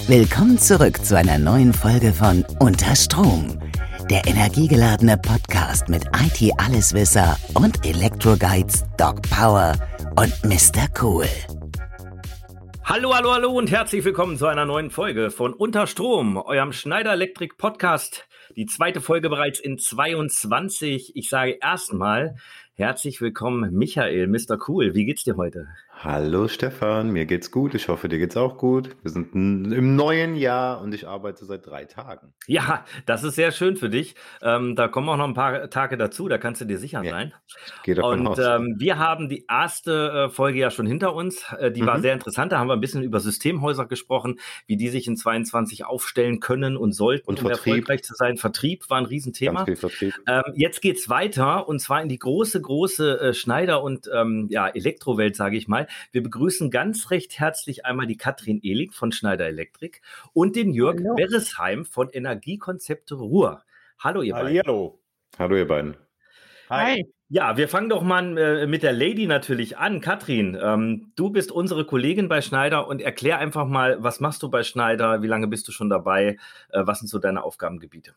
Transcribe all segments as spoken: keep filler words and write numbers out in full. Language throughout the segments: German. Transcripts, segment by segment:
Willkommen zurück zu einer neuen Folge von Unter Strom, der energiegeladene Podcast mit I T-Alleswisser und Elektroguides Doc Power und Mister Cool. Hallo, hallo, hallo und herzlich willkommen zu einer neuen Folge von Unter Strom, eurem Schneider Electric Podcast. Die zweite Folge bereits in zweiundzwanzig. Ich sage erstmal herzlich willkommen, Michael, Mister Cool. Wie geht's dir heute? Hallo Stefan, mir geht's gut. Ich hoffe, dir geht's auch gut. Wir sind n- im neuen Jahr und ich arbeite seit drei Tagen. Ja, das ist sehr schön für dich. Ähm, da kommen auch noch ein paar Tage dazu, da kannst du dir sicher Ja, sein. ich gehe davon Und aus. ähm, wir haben die erste äh, Folge ja schon hinter uns. Äh, die war Mhm. sehr interessant. Da haben wir ein bisschen über Systemhäuser gesprochen, wie die sich in zweiundzwanzig aufstellen können und sollten, Und um Vertrieb. erfolgreich zu sein. Vertrieb war ein Ganz Riesenthema. viel Vertrieb. Ähm, jetzt geht's weiter und zwar in die große, große äh, Schneider- und ähm, ja, Elektrowelt, sage ich mal. Wir begrüßen ganz recht herzlich einmal die Katrin Ehlig von Schneider Electric und den Jörg Hallo. Beresheim von Energiekonzepte Ruhr. Hallo, ihr beiden. Hallihallo. Hallo ihr beiden. Hi. Ja, wir fangen doch mal äh, mit der Lady natürlich an. Katrin, ähm, du bist unsere Kollegin bei Schneider und erklär einfach mal, was machst du bei Schneider? Wie lange bist du schon dabei? Äh, was sind so deine Aufgabengebiete?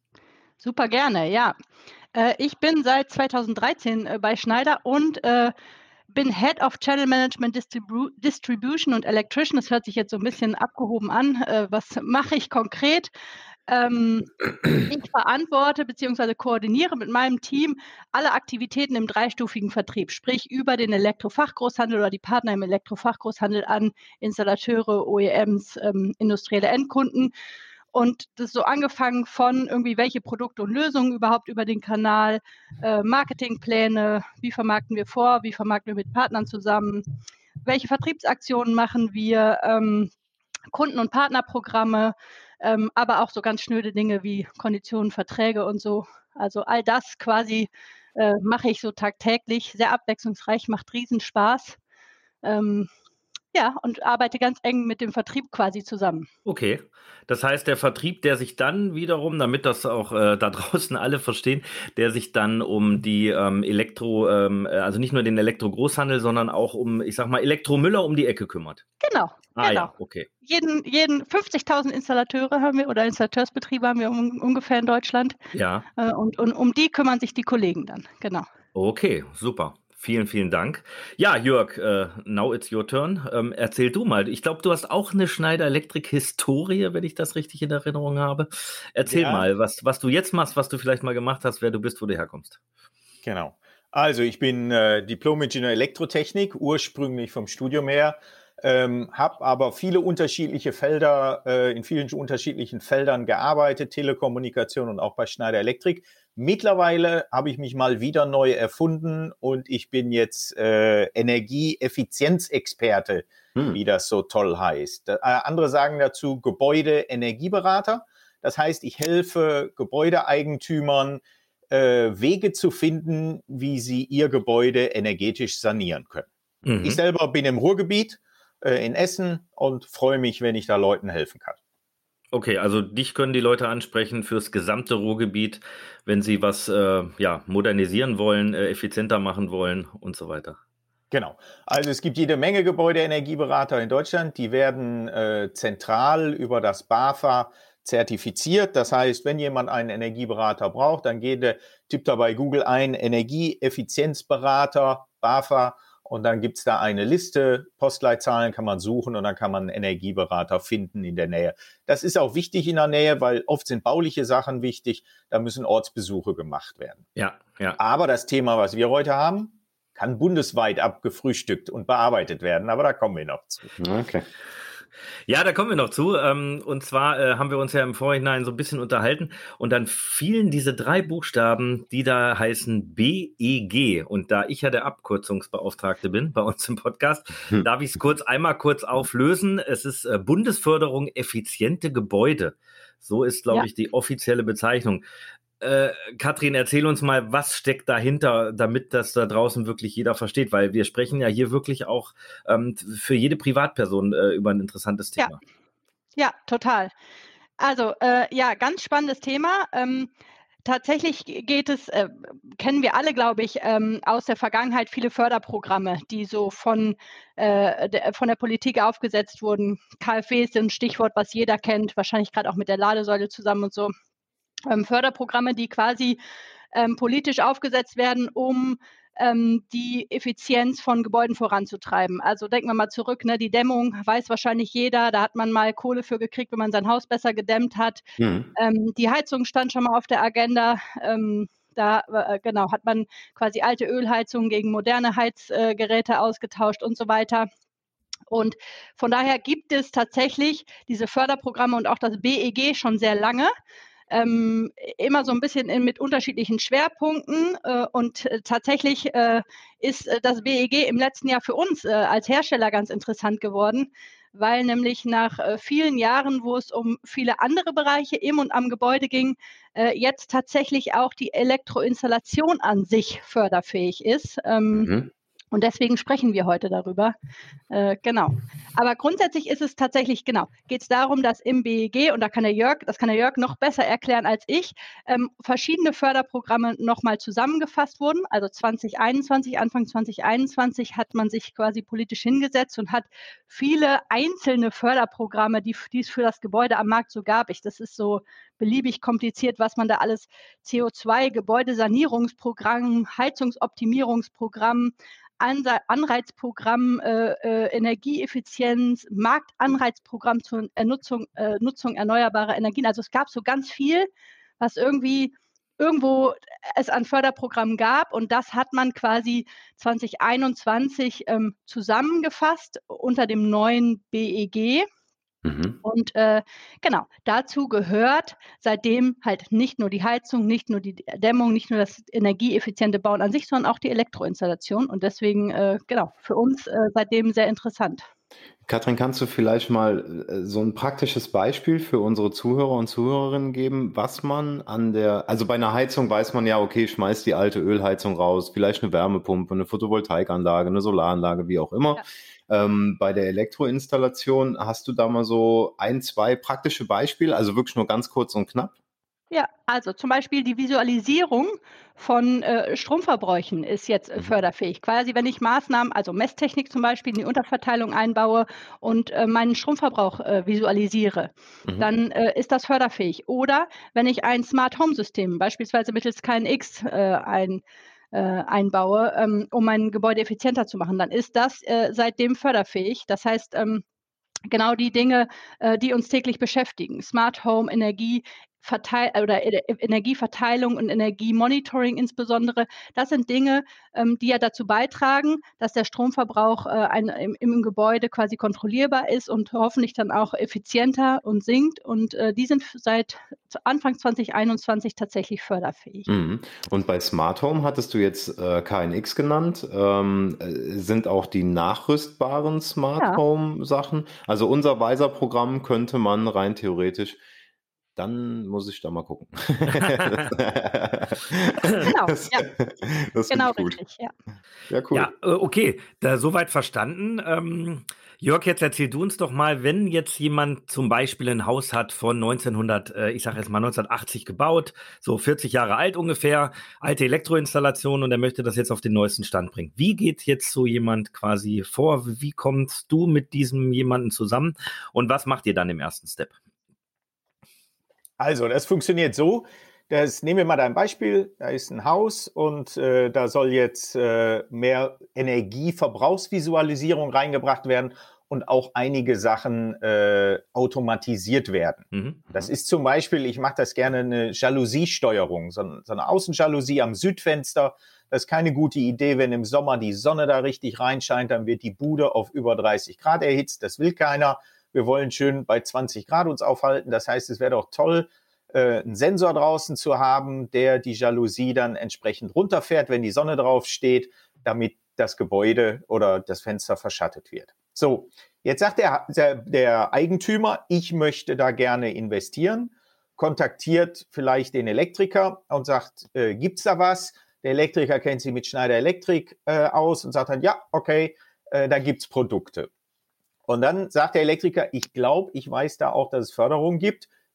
Super gerne, ja. Äh, ich bin seit zweitausenddreizehn äh, bei Schneider und äh, bin Head of Channel Management Distribu Distribution und Electrician. Das hört sich jetzt so ein bisschen abgehoben an. Äh, was mache ich konkret? Ähm, ich verantworte bzw. koordiniere mit meinem Team alle Aktivitäten im dreistufigen Vertrieb, sprich über den Elektrofachgroßhandel oder die Partner im Elektrofachgroßhandel an Installateure, O E Ms, ähm, industrielle Endkunden. Und das ist so angefangen von irgendwie, welche Produkte und Lösungen überhaupt über den Kanal, äh, Marketingpläne, wie vermarkten wir vor, wie vermarkten wir mit Partnern zusammen, welche Vertriebsaktionen machen wir, ähm, Kunden- und Partnerprogramme, ähm, aber auch so ganz schnöde Dinge wie Konditionen, Verträge und so. Also all das quasi äh, mache ich so tagtäglich, sehr abwechslungsreich, macht Riesenspaß. Ähm, ja, und arbeite ganz eng mit dem Vertrieb quasi zusammen. Okay, das heißt, der Vertrieb, der sich dann wiederum, damit das auch äh, da draußen alle verstehen, der sich dann um die ähm, Elektro, ähm, äh, also nicht nur den Elektro-Großhandel, sondern auch um, ich sag mal, Elektromüller um die Ecke kümmert. Genau, Ah genau. ja, okay. Jeden, jeden fünfzigtausend Installateure haben wir oder Installateursbetriebe haben wir um, ungefähr in Deutschland. Ja, Äh, und, und um die kümmern sich die Kollegen dann, genau. okay, super. Vielen, vielen Dank. Ja, Jörg, äh, now it's your turn. Ähm, erzähl du mal. Ich glaube, du hast auch eine Schneider Electric-Historie, wenn ich das richtig in Erinnerung habe. Erzähl Ja. mal, was, was du jetzt machst, was du vielleicht mal gemacht hast, wer du bist, wo du herkommst. Genau. Also ich bin äh, Diplom-Ingenieur Elektrotechnik, ursprünglich vom Studium her, ähm, habe aber viele unterschiedliche Felder, äh, in vielen unterschiedlichen Feldern gearbeitet, Telekommunikation und auch bei Schneider Electric. Mittlerweile habe ich mich mal wieder neu erfunden und ich bin jetzt äh, Energieeffizienzexperte, Hm. wie das so toll heißt. Äh, andere sagen dazu Gebäude-Energieberater. Das heißt, ich helfe Gebäudeeigentümern, äh, Wege zu finden, wie sie ihr Gebäude energetisch sanieren können. Mhm. Ich selber bin im Ruhrgebiet äh, in Essen und freue mich, wenn ich da Leuten helfen kann. Okay, also dich können die Leute ansprechen fürs gesamte Ruhrgebiet, wenn sie was äh, ja, modernisieren wollen, äh, effizienter machen wollen und so weiter. Genau. Also es gibt jede Menge Gebäudeenergieberater in Deutschland, die werden äh, zentral über das BAFA zertifiziert. Das heißt, wenn jemand einen Energieberater braucht, dann geht der, tippt er bei Google ein Energieeffizienzberater, BAFA, und dann gibt's da eine Liste, Postleitzahlen kann man suchen und dann kann man einen Energieberater finden in der Nähe. Das ist auch wichtig in der Nähe, weil oft sind bauliche Sachen wichtig, da müssen Ortsbesuche gemacht werden. Ja, ja. Aber das Thema, was wir heute haben, kann bundesweit abgefrühstückt und bearbeitet werden, aber da kommen wir noch zu. Okay. Ja, da kommen wir noch zu. Ähm, und zwar äh, haben wir uns ja im Vorhinein so ein bisschen unterhalten und dann fielen diese drei Buchstaben, die da heißen B E G. Und da ich ja der Abkürzungsbeauftragte bin bei uns im Podcast, Hm. darf ich es kurz einmal kurz auflösen. Es ist äh, Bundesförderung effiziente Gebäude. So ist, glaube Ja. ich, die offizielle Bezeichnung. Äh, Katrin, erzähl uns mal, was steckt dahinter, damit das da draußen wirklich jeder versteht, weil wir sprechen ja hier wirklich auch ähm, für jede Privatperson äh, über ein interessantes Ja. Thema. Ja, total. Also, äh, ja, ganz spannendes Thema. Ähm, tatsächlich geht es, äh, kennen wir alle, glaube ich, ähm, aus der Vergangenheit viele Förderprogramme, die so von, äh, der, von der Politik aufgesetzt wurden. K f W ist ein Stichwort, was jeder kennt, wahrscheinlich gerade auch mit der Ladesäule zusammen und so. Ähm, Förderprogramme, die quasi ähm, politisch aufgesetzt werden, um ähm, die Effizienz von Gebäuden voranzutreiben. Also denken wir mal zurück, ne, die Dämmung weiß wahrscheinlich jeder, da hat man mal Kohle für gekriegt, wenn man sein Haus besser gedämmt hat. Mhm. Ähm, die Heizung stand schon mal auf der Agenda. Ähm, da äh, genau hat man quasi alte Ölheizungen gegen moderne Heizgeräte äh, ausgetauscht und so weiter. Und von daher gibt es tatsächlich diese Förderprogramme und auch das B E G schon sehr lange. Ähm, immer so ein bisschen in, mit unterschiedlichen Schwerpunkten. Äh, und äh, tatsächlich äh, ist äh, das B E G im letzten Jahr für uns äh, als Hersteller ganz interessant geworden, weil nämlich nach äh, vielen Jahren, wo es um viele andere Bereiche im und am Gebäude ging, äh, jetzt tatsächlich auch die Elektroinstallation an sich förderfähig ist. Ähm, Mhm. Und deswegen sprechen wir heute darüber. Äh, genau. Aber grundsätzlich ist es tatsächlich, genau, geht es darum, dass im B E G, und da kann der Jörg, das kann der Jörg noch besser erklären als ich, ähm, verschiedene Förderprogramme nochmal zusammengefasst wurden. Also zwanzig einundzwanzig, Anfang zwanzig einundzwanzig hat man sich quasi politisch hingesetzt und hat viele einzelne Förderprogramme, die, die es für das Gebäude am Markt so gab. Ich, das ist so beliebig kompliziert, was man da alles, C O zwei, Gebäudesanierungsprogramm, Heizungsoptimierungsprogramm, Anreizprogramm, äh, äh, Energieeffizienz, Marktanreizprogramm zur Nutzung, äh, Nutzung erneuerbarer Energien. Also es gab so ganz viel, was irgendwie irgendwo es an Förderprogrammen gab, und das hat man quasi zwanzig einundzwanzig ähm, zusammengefasst unter dem neuen B E G. Mhm. Und äh, genau, dazu gehört seitdem halt nicht nur die Heizung, nicht nur die Dämmung, nicht nur das energieeffiziente Bauen an sich, sondern auch die Elektroinstallation. Und deswegen, äh, genau, für uns äh, seitdem sehr interessant. Katrin, kannst du vielleicht mal äh, so ein praktisches Beispiel für unsere Zuhörer und Zuhörerinnen geben, was man an der, also bei einer Heizung weiß man ja, okay, schmeiß die alte Ölheizung raus, vielleicht eine Wärmepumpe, eine Photovoltaikanlage, eine Solaranlage, wie auch immer. Ja. Ähm, bei der Elektroinstallation hast du da mal so ein, zwei praktische Beispiele, also wirklich nur ganz kurz und knapp? Ja, also zum Beispiel die Visualisierung von äh, Stromverbräuchen ist jetzt äh, förderfähig. Quasi, wenn ich Maßnahmen, also Messtechnik zum Beispiel, in die Unterverteilung einbaue und äh, meinen Stromverbrauch äh, visualisiere, mhm. dann äh, ist das förderfähig. Oder wenn ich ein Smart Home System, beispielsweise mittels K N X, äh, ein Äh, einbaue, ähm, um mein Gebäude effizienter zu machen, dann ist das äh, seitdem förderfähig. Das heißt, ähm, genau die Dinge, äh, die uns täglich beschäftigen, Smart Home, Energie, Verteil oder Energieverteilung und Energiemonitoring insbesondere, das sind Dinge, ähm, die ja dazu beitragen, dass der Stromverbrauch äh, ein, im, im Gebäude quasi kontrollierbar ist und hoffentlich dann auch effizienter und sinkt. Und äh, die sind seit Anfang zwanzig einundzwanzig tatsächlich förderfähig. Mhm. Und bei Smart Home hattest du jetzt äh, K N X genannt. Ähm, sind auch die nachrüstbaren Smart ja. Home Sachen? Also unser Weiser-Programm könnte man rein theoretisch, dann muss ich da mal gucken. Genau, das, ja. das genau gut. richtig, ja. Ja, cool. Ja, okay, da soweit verstanden. Ähm, Jörg, jetzt erzähl du uns doch mal, wenn jetzt jemand zum Beispiel ein Haus hat von neunzehnhundert, äh, ich sage jetzt mal neunzehnhundertachtzig gebaut, so vierzig Jahre alt ungefähr, alte Elektroinstallation, und er möchte das jetzt auf den neuesten Stand bringen. Wie geht jetzt so jemand quasi vor? Wie kommst du mit diesem jemanden zusammen und was macht ihr dann im ersten Step? Also, das funktioniert so. Das, nehmen wir mal ein Beispiel. Da ist ein Haus und äh, da soll jetzt äh, mehr Energieverbrauchsvisualisierung reingebracht werden und auch einige Sachen äh, automatisiert werden. Mhm. Das ist zum Beispiel, ich mache das gerne, eine Jalousiesteuerung, so, so eine Außenjalousie am Südfenster. Das ist keine gute Idee, wenn im Sommer die Sonne da richtig reinscheint, dann wird die Bude auf über dreißig Grad erhitzt. Das will keiner. Wir wollen schön bei zwanzig Grad uns aufhalten. Das heißt, es wäre doch toll, äh, einen Sensor draußen zu haben, der die Jalousie dann entsprechend runterfährt, wenn die Sonne drauf steht, damit das Gebäude oder das Fenster verschattet wird. So, jetzt sagt der, der, der Eigentümer, ich möchte da gerne investieren, kontaktiert vielleicht den Elektriker und sagt, äh, gibt's da was? Der Elektriker kennt sich mit Schneider Elektrik äh, aus und sagt dann, ja, okay, äh, da gibt's Produkte. Und dann sagt der Elektriker, ich glaube, ich weiß da auch, dass es Förderung gibt.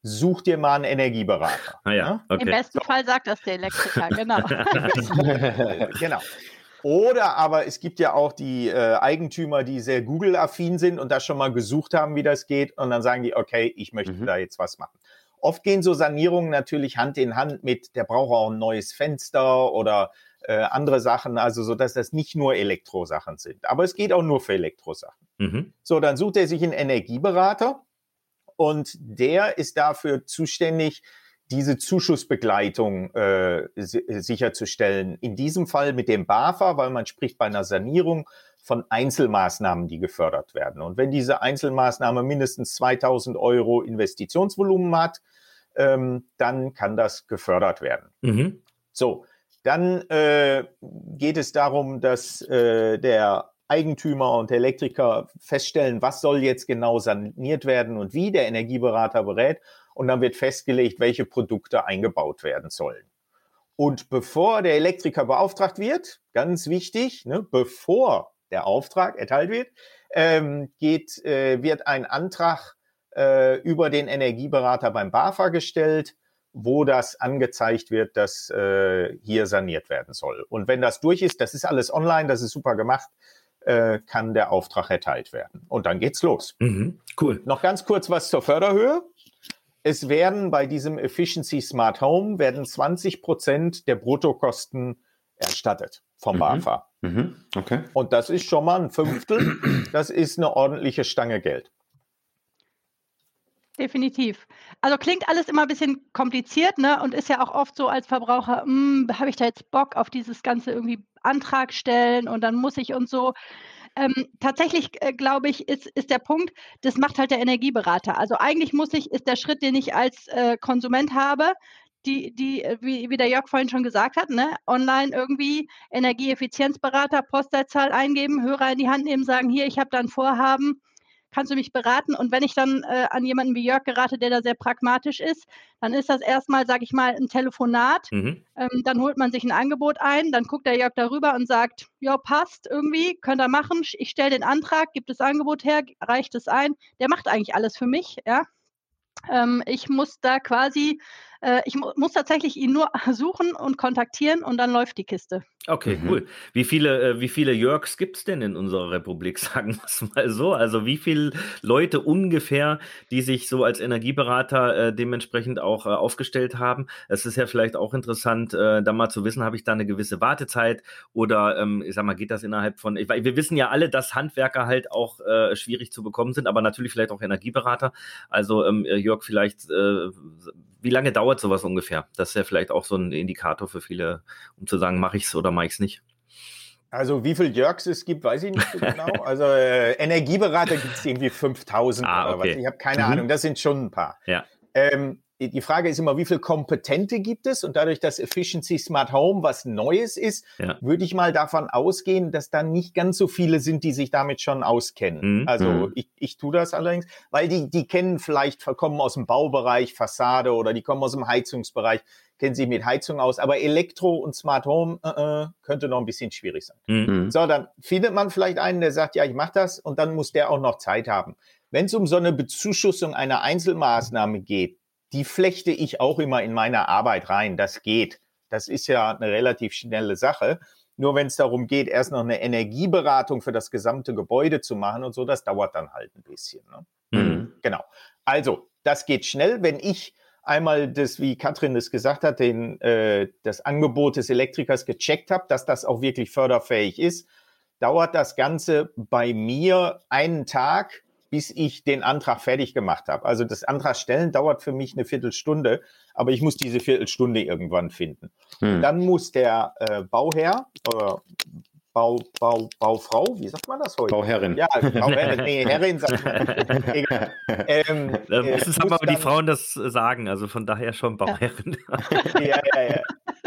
such dir mal einen Energieberater. Ah ja, okay. Im besten so. Fall sagt das der Elektriker, genau. Genau. Oder aber es gibt ja auch die äh, Eigentümer, die sehr Google-affin sind und da schon mal gesucht haben, wie das geht. Und dann sagen die, okay, ich möchte mhm. da jetzt was machen. Oft gehen so Sanierungen natürlich Hand in Hand mit, der braucht auch ein neues Fenster oder äh, andere Sachen, also so, dass das nicht nur Elektrosachen sind. Aber es geht auch nur für Elektrosachen. Mhm. So, dann sucht er sich einen Energieberater und der ist dafür zuständig, diese Zuschussbegleitung äh, sicherzustellen. In diesem Fall mit dem BAFA, weil man spricht bei einer Sanierung von Einzelmaßnahmen, die gefördert werden. Und wenn diese Einzelmaßnahme mindestens zweitausend Euro Investitionsvolumen hat, ähm, dann kann das gefördert werden. Mhm. So, dann äh, geht es darum, dass äh, der Eigentümer und der Elektriker feststellen, was soll jetzt genau saniert werden und wie. Der Energieberater berät. Und dann wird festgelegt, welche Produkte eingebaut werden sollen. Und bevor der Elektriker beauftragt wird, ganz wichtig, ne, bevor der Auftrag erteilt wird, ähm, geht, äh, wird ein Antrag äh, über den Energieberater beim BAFA gestellt, wo das angezeigt wird, dass äh, hier saniert werden soll. Und wenn das durch ist, das ist alles online, das ist super gemacht, äh, kann der Auftrag erteilt werden. Und dann geht's los. Mhm, cool. Noch ganz kurz was zur Förderhöhe. Es werden bei diesem Efficiency Smart Home werden zwanzig Prozent der Bruttokosten erstattet vom mhm. BAFA. Mhm. Okay. Und das ist schon mal ein Fünftel. Das ist eine ordentliche Stange Geld. Definitiv. Also klingt alles immer ein bisschen kompliziert, ne? Und ist ja auch oft so als Verbraucher, habe ich da jetzt Bock auf dieses ganze irgendwie Antrag stellen und dann muss ich und so. Ähm, tatsächlich, äh, glaube ich, ist, ist der Punkt, das macht halt der Energieberater. Also eigentlich muss ich, ist der Schritt, den ich als äh, Konsument habe, die, die wie, wie der Jörg vorhin schon gesagt hat, ne, online irgendwie Energieeffizienzberater, Postleitzahl eingeben, Hörer in die Hand nehmen, sagen, hier, ich habe da ein Vorhaben, kannst du mich beraten? Und wenn ich dann äh, an jemanden wie Jörg gerate, der da sehr pragmatisch ist, dann ist das erstmal, sage ich mal, ein Telefonat. Mhm. Ähm, dann holt man sich ein Angebot ein, dann guckt der Jörg darüber und sagt, ja, passt irgendwie, könnt ihr machen. Ich stelle den Antrag, gibt das Angebot her, reicht es ein. Der macht eigentlich alles für mich, ja. Ähm, ich muss da quasi, äh, ich mu- muss tatsächlich ihn nur suchen und kontaktieren und dann läuft die Kiste. Okay, mhm. cool. Wie viele, äh, wie viele Jörgs gibt es denn in unserer Republik, sagen wir es mal so? Also wie viele Leute ungefähr, die sich so als Energieberater äh, dementsprechend auch äh, aufgestellt haben? Es ist ja vielleicht auch interessant, äh, da mal zu wissen, habe ich da eine gewisse Wartezeit oder ähm, ich sag mal, geht das innerhalb von, ich, wir wissen ja alle, dass Handwerker halt auch äh, schwierig zu bekommen sind, aber natürlich vielleicht auch Energieberater. Also ähm, Jörg, vielleicht, äh, wie lange dauert sowas ungefähr? Das ist ja vielleicht auch so ein Indikator für viele, um zu sagen, mache ich es oder mache ich es nicht. Also wie viele Jörgs es gibt, weiß ich nicht so genau. Also äh, Energieberater gibt es irgendwie fünftausend ah, oder okay. was. Ich habe keine mhm. Ahnung, das sind schon ein paar. Ja. Ähm, die Frage ist immer, wie viele Kompetente gibt es? Und dadurch, dass Efficiency Smart Home was Neues ist, ja. würde ich mal davon ausgehen, dass da nicht ganz so viele sind, die sich damit schon auskennen. Mhm. Also ich, ich tue das allerdings, weil die, die kennen vielleicht, kommen aus dem Baubereich, Fassade oder die kommen aus dem Heizungsbereich, kennen sich mit Heizung aus. Aber Elektro und Smart Home äh, äh, könnte noch ein bisschen schwierig sein. Mhm. So, dann findet man vielleicht einen, der sagt, ja, ich mache das und dann muss der auch noch Zeit haben. Wenn es um so eine Bezuschussung einer Einzelmaßnahme geht, die flechte ich auch immer in meine Arbeit rein. Das geht. Das ist ja eine relativ schnelle Sache. Nur wenn es darum geht, erst noch eine Energieberatung für das gesamte Gebäude zu machen und so, das dauert dann halt ein bisschen. Ne? Mhm. Genau. Also, das geht schnell. Wenn ich einmal das, wie Katrin das gesagt hat, den, äh, das Angebot des Elektrikers gecheckt habe, dass das auch wirklich förderfähig ist, dauert das Ganze bei mir einen Tag, bis ich den Antrag fertig gemacht habe. Also das Antragstellen dauert für mich eine Viertelstunde, aber ich muss diese Viertelstunde irgendwann finden. Hm. Dann muss der äh, Bauherr, äh, Bau, Bau, Baufrau, wie sagt man das heute? Bauherrin. Ja, Bauherrin, nee, Herrin sagt man. Egal. Ähm, das äh, ist aber, wie die Frauen das sagen, also von daher schon Bauherrin. Ja, ja, ja.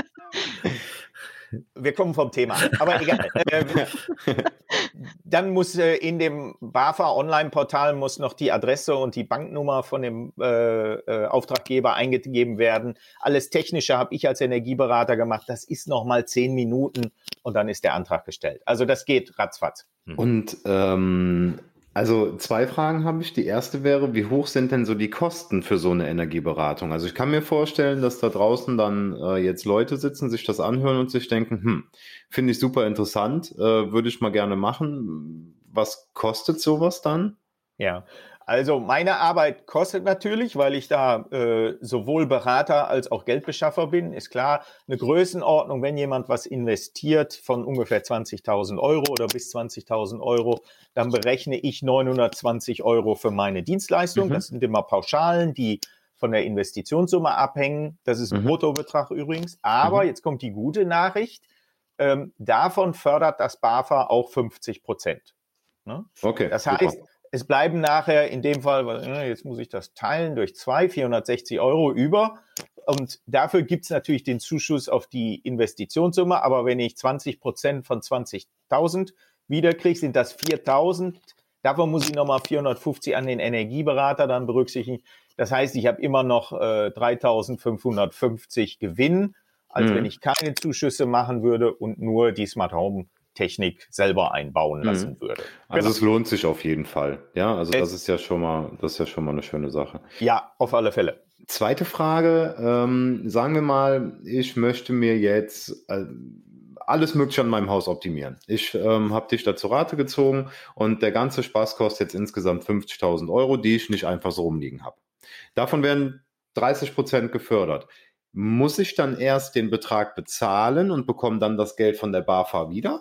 Wir kommen vom Thema, aber egal. Ähm, dann muss äh, in dem BAFA-Online-Portal muss noch die Adresse und die Banknummer von dem äh, äh, Auftraggeber eingegeben werden. Alles Technische habe ich als Energieberater gemacht. Das ist noch mal zehn Minuten und dann ist der Antrag gestellt. Also das geht ratzfatz. Und ähm, Also zwei Fragen habe ich. Die erste wäre, wie hoch sind denn so die Kosten für so eine Energieberatung? Also ich kann mir vorstellen, dass da draußen dann äh, jetzt Leute sitzen, sich das anhören und sich denken, hm, finde ich super interessant, äh, würde ich mal gerne machen. Was kostet sowas dann? Ja, also meine Arbeit kostet natürlich, weil ich da äh, sowohl Berater als auch Geldbeschaffer bin. Ist klar, eine Größenordnung, wenn jemand was investiert von ungefähr zwanzigtausend Euro oder bis zwanzigtausend Euro, dann berechne ich neunhundertzwanzig Euro für meine Dienstleistung. Mhm. Das sind immer Pauschalen, die von der Investitionssumme abhängen. Das ist ein Mhm. Bruttobetrag übrigens. Aber Mhm. jetzt kommt die gute Nachricht. Ähm, davon fördert das BAFA auch fünfzig Prozent. Ne? Okay, Das super. heißt, es bleiben nachher in dem Fall, weil, jetzt muss ich das teilen durch zwei, vierhundertsechzig Euro über. Und dafür gibt es natürlich den Zuschuss auf die Investitionssumme. Aber wenn ich zwanzig Prozent von zwanzigtausend wiederkriege, sind das viertausend. Davon muss ich nochmal vierhundertfünfzig an den Energieberater dann berücksichtigen. Das heißt, ich habe immer noch äh, dreitausendfünfhundertfünfzig Gewinn, als Mhm. wenn ich keine Zuschüsse machen würde und nur die Smart Home Technik selber einbauen lassen Mhm. würde. Also Genau. es lohnt sich auf jeden Fall. Ja, also das Es- ist ja schon mal, das ist ja schon mal eine schöne Sache. Ja, auf alle Fälle. Zweite Frage, ähm, sagen wir mal, ich möchte mir jetzt äh, alles Mögliche an meinem Haus optimieren. Ich ähm, habe dich da zu Rate gezogen und der ganze Spaß kostet jetzt insgesamt fünfzigtausend Euro, die ich nicht einfach so rumliegen habe. Davon werden dreißig Prozent gefördert. Muss ich dann erst den Betrag bezahlen und bekomme dann das Geld von der BAFA wieder?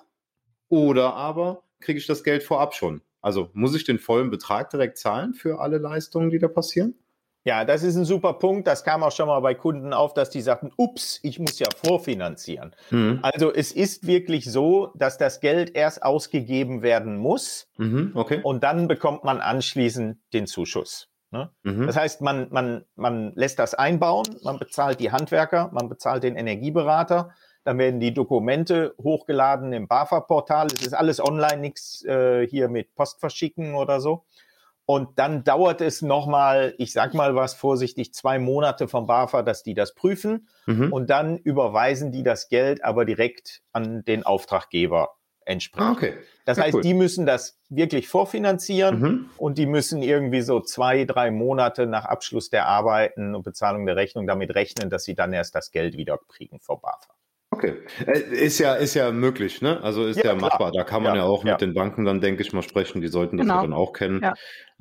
Oder aber kriege ich das Geld vorab schon? Also muss ich den vollen Betrag direkt zahlen für alle Leistungen, die da passieren? Ja, das ist ein super Punkt. Das kam auch schon mal bei Kunden auf, dass die sagten, ups, ich muss ja vorfinanzieren. Mhm. Also es ist wirklich so, dass das Geld erst ausgegeben werden muss Mhm. Okay. und dann bekommt man anschließend den Zuschuss. Ne? Mhm. Das heißt, man, man, man lässt das einbauen, man bezahlt die Handwerker, man bezahlt den Energieberater, dann werden die Dokumente hochgeladen im BAFA-Portal. Es ist alles online, nichts äh, hier mit Post verschicken oder so. Und dann dauert es nochmal, ich sag mal was vorsichtig, zwei Monate vom BAFA, dass die das prüfen. Mhm. Und dann überweisen die das Geld aber direkt an den Auftraggeber entsprechend. Ah, okay. Das Ja, heißt, cool. die müssen das wirklich vorfinanzieren Mhm. und die müssen irgendwie so zwei, drei Monate nach Abschluss der Arbeiten und Bezahlung der Rechnung damit rechnen, dass sie dann erst das Geld wieder kriegen vom BAFA. Okay. Äh, Ist ja, ist ja möglich, ne? Also ist ja, Ja, klar. machbar. Da kann man ja, Ja, auch mit ja. den Banken dann, denke ich mal, sprechen. Die sollten das Genau. ja dann auch kennen. Ja.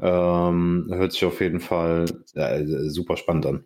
Ähm, hört sich auf jeden Fall äh, super spannend an.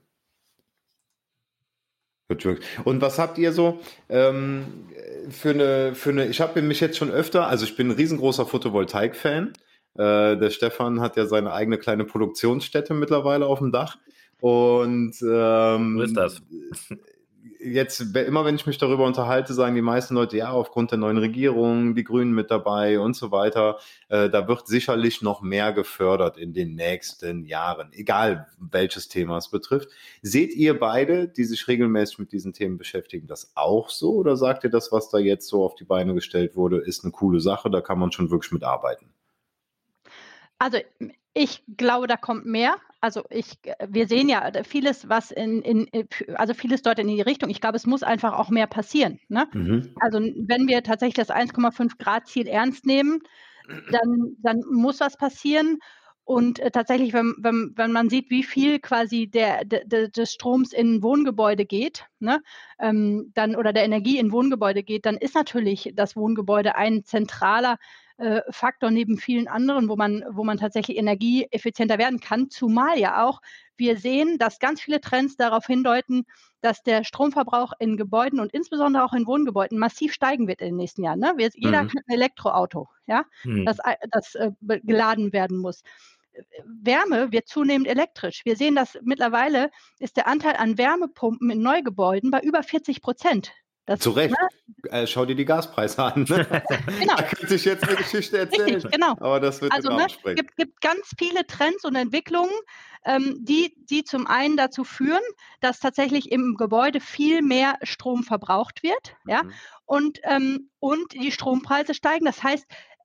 Hört sich wirklich- Und was habt ihr so ähm, für eine, für eine, ich habe mich jetzt schon öfter, also ich bin ein riesengroßer Photovoltaik-Fan. Äh, der Stefan hat ja seine eigene kleine Produktionsstätte mittlerweile auf dem Dach. Und ähm, So ist das. Jetzt, we- immer wenn ich mich darüber unterhalte, sagen die meisten Leute, ja, aufgrund der neuen Regierung, die Grünen mit dabei und so weiter, äh, da wird sicherlich noch mehr gefördert in den nächsten Jahren, egal welches Thema es betrifft. Seht ihr beide, die sich regelmäßig mit diesen Themen beschäftigen, das auch so? Oder sagt ihr, das, was da jetzt so auf die Beine gestellt wurde, ist eine coole Sache, da kann man schon wirklich mitarbeiten? Also ich glaube, da kommt mehr. Also ich, wir sehen ja vieles, was in, in, also vieles deutet in die Richtung. Ich glaube, es muss einfach auch mehr passieren. Ne? Mhm. Also wenn wir tatsächlich das eins Komma fünf Grad Ziel ernst nehmen, dann, dann muss was passieren. Und äh, tatsächlich, wenn, wenn, wenn man sieht, wie viel quasi der, der, des Stroms in Wohngebäude geht, ne, ähm, dann, oder der Energie in Wohngebäude geht, dann ist natürlich das Wohngebäude ein zentraler äh, Faktor neben vielen anderen, wo man, wo man tatsächlich energieeffizienter werden kann. Zumal ja auch wir sehen, dass ganz viele Trends darauf hindeuten, dass der Stromverbrauch in Gebäuden und insbesondere auch in Wohngebäuden massiv steigen wird in den nächsten Jahren. Ne? Wir, jeder Mhm. hat ein Elektroauto, ja, Hm. das, das äh, geladen werden muss. Wärme wird zunehmend elektrisch. Wir sehen, dass mittlerweile ist der Anteil an Wärmepumpen in Neugebäuden bei über vierzig Prozent. Das, Zu Recht. ne? Äh, schau dir die Gaspreise an. Ne? Genau. Da könnte ich jetzt eine Geschichte erzählen. Richtig, genau. Aber das wird Also den ne, Rahmen sprengen. gibt, gibt ganz viele Trends und Entwicklungen, ähm, die, die zum einen dazu führen, dass tatsächlich im Gebäude viel mehr Strom verbraucht wird, ja, Mhm. und, ähm, und die Strompreise steigen. Das heißt,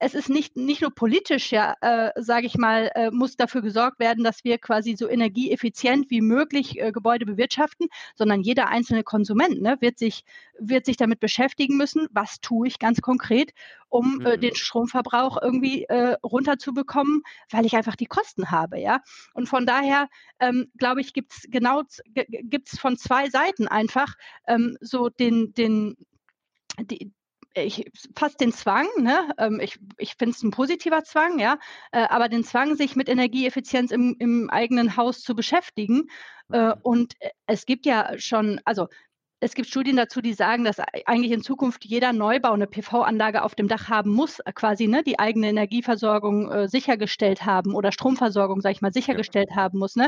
es ist nicht, nicht nur politisch, ja, äh, sage ich mal, äh, muss dafür gesorgt werden, dass wir quasi so energieeffizient wie möglich äh, Gebäude bewirtschaften, sondern jeder einzelne Konsument, ne, wird sich, wird sich damit beschäftigen müssen, was tue ich ganz konkret, um mhm. äh, den Stromverbrauch irgendwie äh, runterzubekommen, weil ich einfach die Kosten habe, ja. Und von daher, ähm, glaube ich, gibt es genau, g- gibt's von zwei Seiten einfach ähm, so den, den, die, ich, fast den Zwang, ne? ähm, ich, ich finde es ein positiver Zwang, ja, äh, aber den Zwang, sich mit Energieeffizienz im, im eigenen Haus zu beschäftigen. Äh, und es gibt ja schon, also es gibt Studien dazu, die sagen, dass eigentlich in Zukunft jeder Neubau eine P V-Anlage auf dem Dach haben muss, quasi, ne, die eigene Energieversorgung äh, sichergestellt haben oder Stromversorgung, sage ich mal, sichergestellt ja. haben muss. Ne?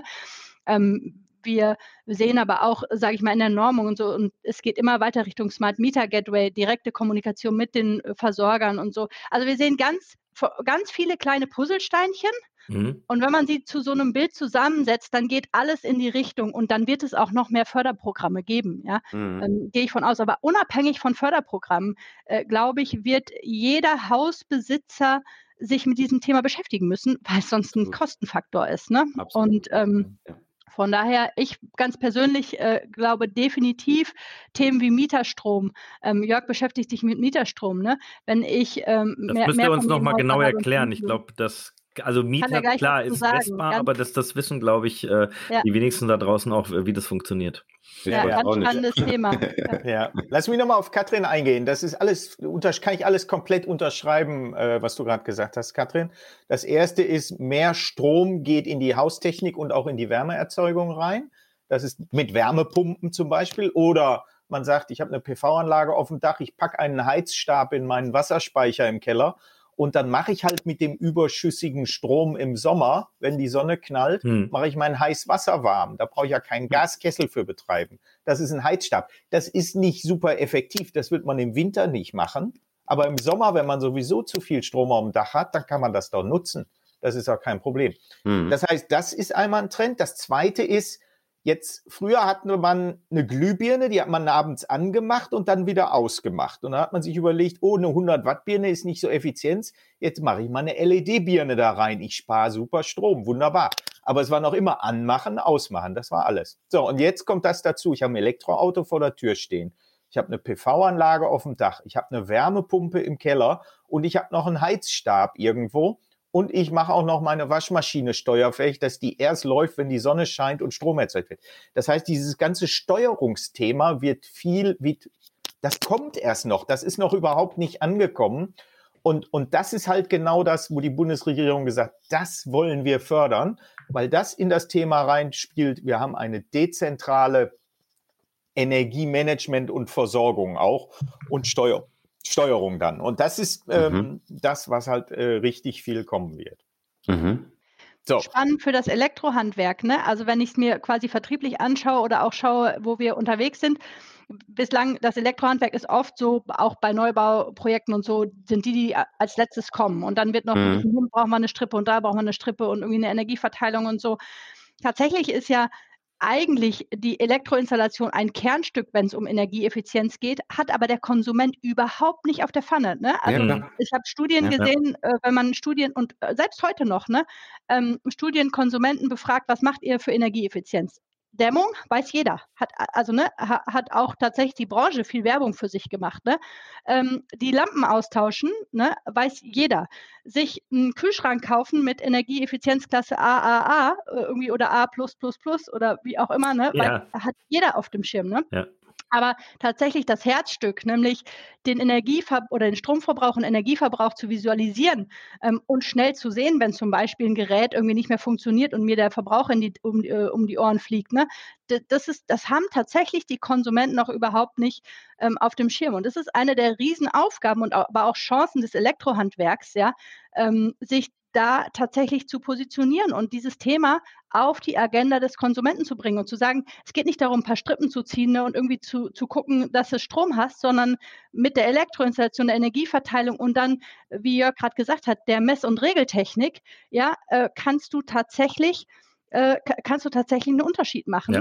Ähm, wir sehen aber auch, sage ich mal, in der Normung und so, und es geht immer weiter Richtung Smart Meter Gateway, direkte Kommunikation mit den Versorgern und so. Also wir sehen ganz, ganz viele kleine Puzzlesteinchen. Mhm. Und wenn man sie zu so einem Bild zusammensetzt, dann geht alles in die Richtung und dann wird es auch noch mehr Förderprogramme geben. Ja? Mhm. Ähm, gehe ich von aus. Aber unabhängig von Förderprogrammen, äh, glaube ich, wird jeder Hausbesitzer sich mit diesem Thema beschäftigen müssen, weil es sonst ein Kostenfaktor ist. Ne? Und ähm, ja. Von daher, ich ganz persönlich äh, glaube definitiv Themen wie Mieterstrom. Ähm, Jörg beschäftigt sich mit Mieterstrom. Ne? Wenn ich ähm, das mehr, müsst mehr ihr uns nochmal genau erklären. Ich glaube, das Also Mieter, klar, ist messbar, aber das, das wissen, glaube ich, äh, ja. die wenigsten da draußen auch, wie das funktioniert. Ja, ja, ganz spannendes Thema. Ja. Lass mich nochmal auf Katrin eingehen. Das ist alles, kann ich alles komplett unterschreiben, äh, was du gerade gesagt hast, Katrin. Das erste ist, mehr Strom geht in die Haustechnik und auch in die Wärmeerzeugung rein. Das ist mit Wärmepumpen zum Beispiel. Oder man sagt, ich habe eine P V-Anlage auf dem Dach, ich packe einen Heizstab in meinen Wasserspeicher im Keller. Und dann mache ich halt mit dem überschüssigen Strom im Sommer, wenn die Sonne knallt, hm. mache ich mein Heißwasser warm. Da brauche ich ja keinen Gaskessel für betreiben. Das ist ein Heizstab. Das ist nicht super effektiv. Das wird man im Winter nicht machen. Aber im Sommer, wenn man sowieso zu viel Strom auf dem Dach hat, dann kann man das doch nutzen. Das ist auch kein Problem. Hm. Das heißt, das ist einmal ein Trend. Das zweite ist, jetzt, früher hatte man eine Glühbirne, die hat man abends angemacht und dann wieder ausgemacht. Und dann hat man sich überlegt, oh, eine hundert Watt Birne ist nicht so effizient. Jetzt mache ich mal eine L E D-Birne da rein. Ich spare super Strom. Wunderbar. Aber es war noch immer anmachen, ausmachen. Das war alles. So, und jetzt kommt das dazu. Ich habe ein Elektroauto vor der Tür stehen. Ich habe eine P V-Anlage auf dem Dach. Ich habe eine Wärmepumpe im Keller und ich habe noch einen Heizstab irgendwo. Und ich mache auch noch meine Waschmaschine steuerfähig, dass die erst läuft, wenn die Sonne scheint und Strom erzeugt wird. Das heißt, dieses ganze Steuerungsthema wird viel, wird, das kommt erst noch. Das ist noch überhaupt nicht angekommen. Und, und das ist halt genau das, wo die Bundesregierung gesagt hat, das wollen wir fördern, weil das in das Thema reinspielt. Wir haben eine dezentrale Energiemanagement und Versorgung auch und Steuerung. Steuerung dann. Und das ist ähm, mhm. das, was halt äh, richtig viel kommen wird. Mhm. So. Spannend für das Elektrohandwerk, ne? Also wenn ich es mir quasi vertrieblich anschaue oder auch schaue, wo wir unterwegs sind, bislang das Elektrohandwerk ist oft so, auch bei Neubauprojekten und so, sind die, die als letztes kommen. Und dann wird noch, mhm. hier braucht man eine Strippe und da braucht man eine Strippe und irgendwie eine Energieverteilung und so. Tatsächlich ist ja eigentlich die Elektroinstallation ein Kernstück, wenn es um Energieeffizienz geht, hat aber der Konsument überhaupt nicht auf der Pfanne. Ne? Also ja, ich habe Studien ja, gesehen, äh, wenn man Studien und äh, selbst heute noch, ne, ähm, Studien Konsumenten befragt, was macht ihr für Energieeffizienz? Dämmung, weiß jeder. Hat, also, ne, hat auch tatsächlich die Branche viel Werbung für sich gemacht. Ne? Ähm, die Lampen austauschen, ne, weiß jeder. Sich einen Kühlschrank kaufen mit Energieeffizienzklasse A A A irgendwie oder A plus plus plus oder wie auch immer, ne, ja. Weil, hat jeder auf dem Schirm. Ne? Ja. Aber tatsächlich das Herzstück, nämlich den Energiever- oder den Stromverbrauch und Energieverbrauch zu visualisieren ähm, und schnell zu sehen, wenn zum Beispiel ein Gerät irgendwie nicht mehr funktioniert und mir der Verbrauch in die, um, äh, um die Ohren fliegt. Ne? Das, ist, das haben tatsächlich die Konsumenten noch überhaupt nicht ähm, auf dem Schirm. Und das ist eine der Riesenaufgaben und auch, aber auch Chancen des Elektrohandwerks, ja, ähm, sich da tatsächlich zu positionieren und dieses Thema auf die Agenda des Konsumenten zu bringen und zu sagen, es geht nicht darum, ein paar Strippen zu ziehen, ne, und irgendwie zu, zu gucken, dass du Strom hast, sondern mit der Elektroinstallation, der Energieverteilung und dann, wie Jörg gerade gesagt hat, der Mess- und Regeltechnik, ja, äh, kannst du tatsächlich, äh, kannst du tatsächlich einen Unterschied machen. Ja.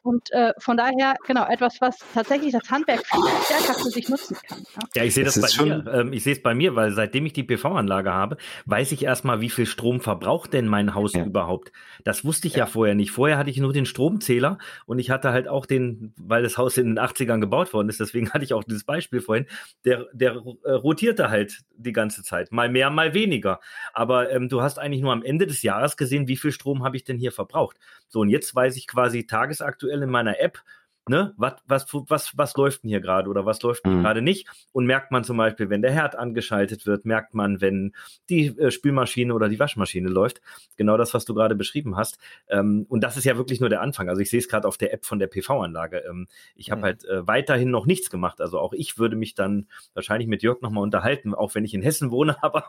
Und äh, von daher, genau, etwas, was tatsächlich das Handwerk viel stärker für sich nutzen kann. Ja, ja ich sehe das, das bei mir. Ähm, ich sehe es bei mir, weil seitdem ich die P V-Anlage habe, weiß ich erstmal, wie viel Strom verbraucht denn mein Haus ja. überhaupt. Das wusste ich ja. ja vorher nicht. Vorher hatte ich nur den Stromzähler und ich hatte halt auch den, weil das Haus in den achtzigern gebaut worden ist, deswegen hatte ich auch dieses Beispiel vorhin, der, der äh, rotierte halt die ganze Zeit. Mal mehr, mal weniger. Aber ähm, du hast eigentlich nur am Ende des Jahres gesehen, wie viel Strom habe ich denn hier verbraucht. So, und jetzt weiß ich quasi tagesaktuell in meiner App, ne, was, was, was, was läuft denn hier gerade oder was läuft denn mhm. gerade nicht? Und merkt man zum Beispiel, wenn der Herd angeschaltet wird, merkt man, wenn die äh, Spülmaschine oder die Waschmaschine läuft. Genau das, was du gerade beschrieben hast. Ähm, und das ist ja wirklich nur der Anfang. Also ich sehe es gerade auf der App von der P V-Anlage. Ähm, ich habe mhm. halt äh, weiterhin noch nichts gemacht. Also auch ich würde mich dann wahrscheinlich mit Jörg nochmal unterhalten, auch wenn ich in Hessen wohne. Aber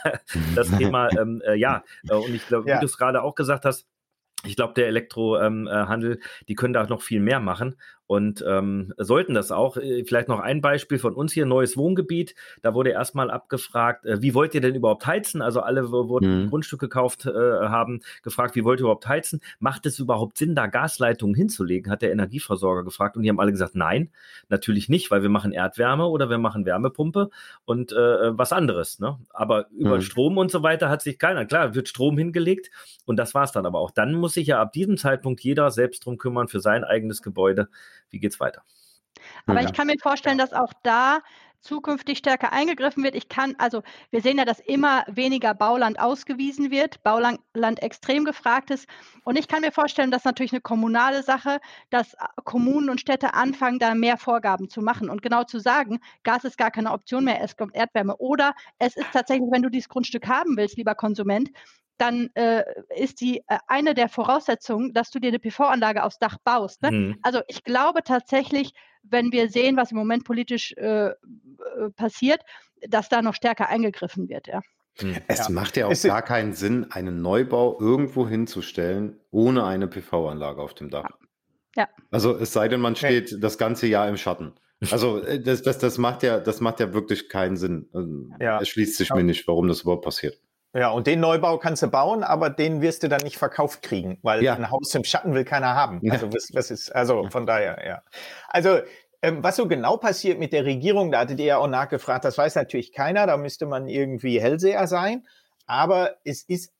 das Thema, ähm, äh, ja, äh, und ich glaube, ja. wie du es gerade auch gesagt hast, ich glaube, der Elektrohandel, ähm, die können da noch viel mehr machen und ähm, sollten das auch. Vielleicht noch ein Beispiel von uns hier, neues Wohngebiet. Da wurde erstmal abgefragt, äh, wie wollt ihr denn überhaupt heizen? Also alle, wo, wo mhm. Grundstück gekauft äh, haben, gefragt, wie wollt ihr überhaupt heizen? Macht es überhaupt Sinn, da Gasleitungen hinzulegen? Hat der Energieversorger gefragt und die haben alle gesagt, nein, natürlich nicht, weil wir machen Erdwärme oder wir machen Wärmepumpe und äh, was anderes. Ne? Aber über mhm. Strom und so weiter hat sich keiner, klar, wird Strom hingelegt und das war's dann aber auch. Dann muss sich ja ab diesem Zeitpunkt jeder selbst drum kümmern für sein eigenes Gebäude. Wie geht's weiter? Aber ja. ich kann mir vorstellen, dass auch da zukünftig stärker eingegriffen wird. Ich kann, also wir sehen ja, dass immer weniger Bauland ausgewiesen wird, Bauland extrem gefragt ist. Und ich kann mir vorstellen, dass natürlich eine kommunale Sache, dass Kommunen und Städte anfangen, da mehr Vorgaben zu machen und genau zu sagen, Gas ist gar keine Option mehr, es kommt Erdwärme. Oder es ist tatsächlich, wenn du dieses Grundstück haben willst, lieber Konsument, dann äh, ist die äh, eine der Voraussetzungen, dass du dir eine P V-Anlage aufs Dach baust. Ne? Mhm. Also ich glaube tatsächlich, wenn wir sehen, was im Moment politisch äh, äh, passiert, dass da noch stärker eingegriffen wird. Ja. Es ja. macht ja auch es gar keinen Sinn, einen Neubau irgendwo hinzustellen, ohne eine P V-Anlage auf dem Dach. Ja. Also es sei denn, man steht ja. das ganze Jahr im Schatten. Also das, das, das, macht ja, das macht ja wirklich keinen Sinn. Ja. Es schließt sich ja. mir nicht, warum das überhaupt passiert. Ja, und den Neubau kannst du bauen, aber den wirst du dann nicht verkauft kriegen, weil ja. ein Haus im Schatten will keiner haben. Ja. Also was, was ist, also von daher, ja. Also ähm, was so genau passiert mit der Regierung, da hattet ihr ja auch nachgefragt, das weiß natürlich keiner, da müsste man irgendwie Hellseher sein, aber es ist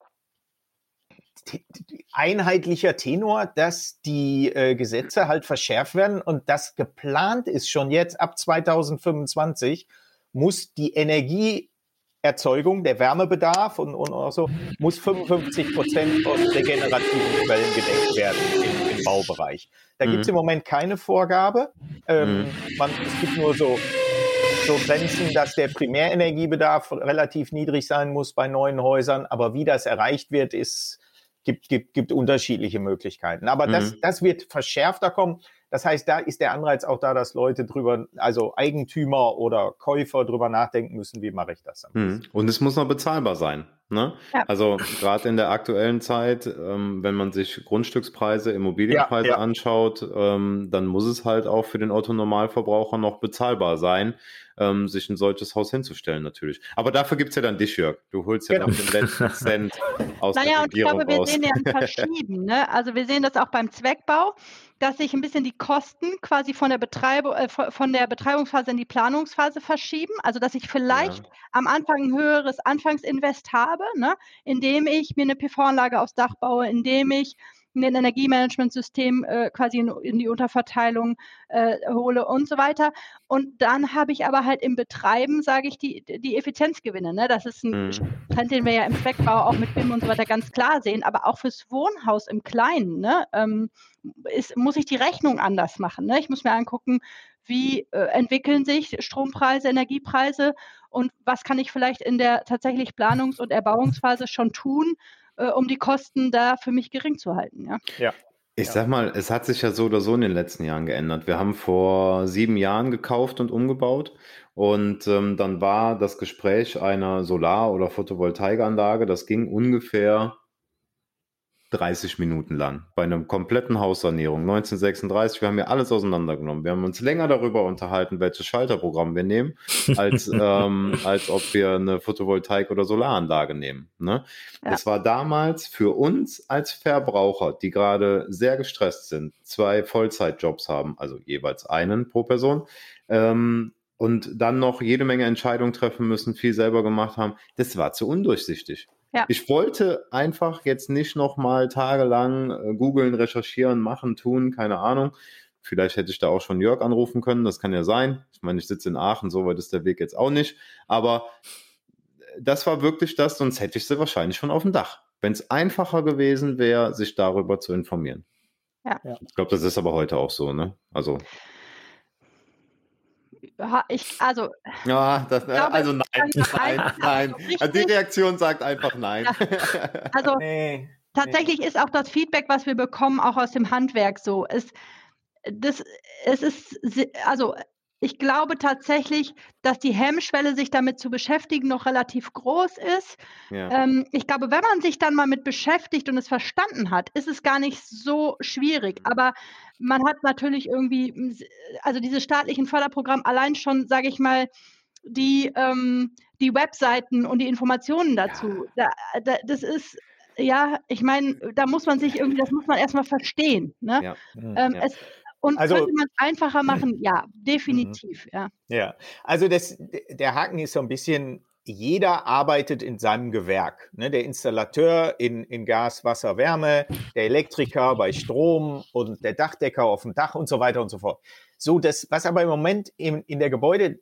t- t- einheitlicher Tenor, dass die äh, Gesetze halt verschärft werden und das geplant ist schon jetzt ab zweitausendfünfundzwanzig muss die Energie Erzeugung, der Wärmebedarf und, und auch so, muss fünfundfünfzig Prozent aus regenerativen Quellen gedeckt werden im, im Baubereich. Da mhm. gibt es im Moment keine Vorgabe. Ähm, mhm. man, es gibt nur so, so Grenzen, dass der Primärenergiebedarf relativ niedrig sein muss bei neuen Häusern, aber wie das erreicht wird, ist, gibt, gibt, gibt unterschiedliche Möglichkeiten. Aber mhm. das, das wird verschärfter kommen. Das heißt, da ist der Anreiz auch da, dass Leute drüber, also Eigentümer oder Käufer drüber nachdenken müssen, wie mache ich das am besten. Und es muss noch bezahlbar sein. Ne? Ja. Also gerade in der aktuellen Zeit, ähm, wenn man sich Grundstückspreise, Immobilienpreise ja, ja. anschaut, ähm, dann muss es halt auch für den Otto-Normalverbraucher noch bezahlbar sein, ähm, sich ein solches Haus hinzustellen natürlich. Aber dafür gibt's ja dann dich, Jörg. Du holst ja genau. noch den letzten Cent aus naja, der Regierung und ich glaube, wir raus. sehen ja ein Verschieben. Ne? Also wir sehen das auch beim Zweckbau, dass sich ein bisschen die Kosten quasi von der, Betreib- äh, von der Betreibungsphase in die Planungsphase verschieben. Also dass ich vielleicht ja. am Anfang ein höheres Anfangsinvest habe, ne? Indem ich mir eine P V-Anlage aufs Dach baue, indem ich ein Energiemanagementsystem äh, quasi in, in die Unterverteilung äh, hole und so weiter. Und dann habe ich aber halt im Betreiben, sage ich, die, die Effizienzgewinne. Ne? Das ist ein mhm. Trend, den wir ja im Zweckbau auch mit B I M und so weiter ganz klar sehen. Aber auch fürs Wohnhaus im Kleinen, ne? ähm, ist, muss ich die Rechnung anders machen. Ne? Ich muss mir angucken, wie äh, entwickeln sich Strompreise, Energiepreise und was kann ich vielleicht in der tatsächlich Planungs- und Erbauungsphase schon tun, äh, um die Kosten da für mich gering zu halten. Ja. ja. Ich sag mal, es hat sich ja so oder so in den letzten Jahren geändert. Wir haben vor sieben Jahren gekauft und umgebaut und ähm, dann war das Gespräch einer Solar- oder Photovoltaikanlage, das ging ungefähr dreißig Minuten lang bei einer kompletten Haussanierung neunzehnhundertsechsunddreißig. Wir haben ja alles auseinandergenommen. Wir haben uns länger darüber unterhalten, welches Schalterprogramm wir nehmen, als, ähm, als ob wir eine Photovoltaik- oder Solaranlage nehmen. Ne? Ja. Das war damals für uns als Verbraucher, die gerade sehr gestresst sind, zwei Vollzeitjobs haben, also jeweils einen pro Person, ähm, und dann noch jede Menge Entscheidungen treffen müssen, viel selber gemacht haben. Das war zu undurchsichtig. Ja. Ich wollte einfach jetzt nicht noch mal tagelang äh, googeln, recherchieren, machen, tun, keine Ahnung. Vielleicht hätte ich da auch schon Jörg anrufen können, das kann ja sein. Ich meine, ich sitze in Aachen, so weit ist der Weg jetzt auch nicht. Aber das war wirklich das, sonst hätte ich sie wahrscheinlich schon auf dem Dach. Wenn es einfacher gewesen wäre, sich darüber zu informieren. Ja. Ich glaube, das ist aber heute auch so, ne? Also... Ich, also, ja, das, glaube, also nein, nein, nein. Also die Reaktion sagt einfach nein. Ja. Also nee, tatsächlich nee. ist auch das Feedback, was wir bekommen, auch aus dem Handwerk so. Es, das, es ist, also ich glaube tatsächlich, dass die Hemmschwelle, sich damit zu beschäftigen, noch relativ groß ist. Ja. Ähm, ich glaube, wenn man sich dann mal mit beschäftigt und es verstanden hat, ist es gar nicht so schwierig. Aber man hat natürlich irgendwie, also diese staatlichen Förderprogramme allein schon, sage ich mal, die, ähm, die Webseiten und die Informationen dazu. Ja. Da, da, das ist, ja, ich meine, da muss man sich irgendwie, das muss man erstmal verstehen. Ne? Ja. Ähm, ja. Es, Und also, könnte man es einfacher machen? Ja, definitiv. Ja, ja. Also das, der Haken ist so ein bisschen, jeder arbeitet in seinem Gewerk. Ne? Der Installateur in, in Gas, Wasser, Wärme, der Elektriker bei Strom und der Dachdecker auf dem Dach und so weiter und so fort. So, das, was aber im Moment in, in der Gebäude,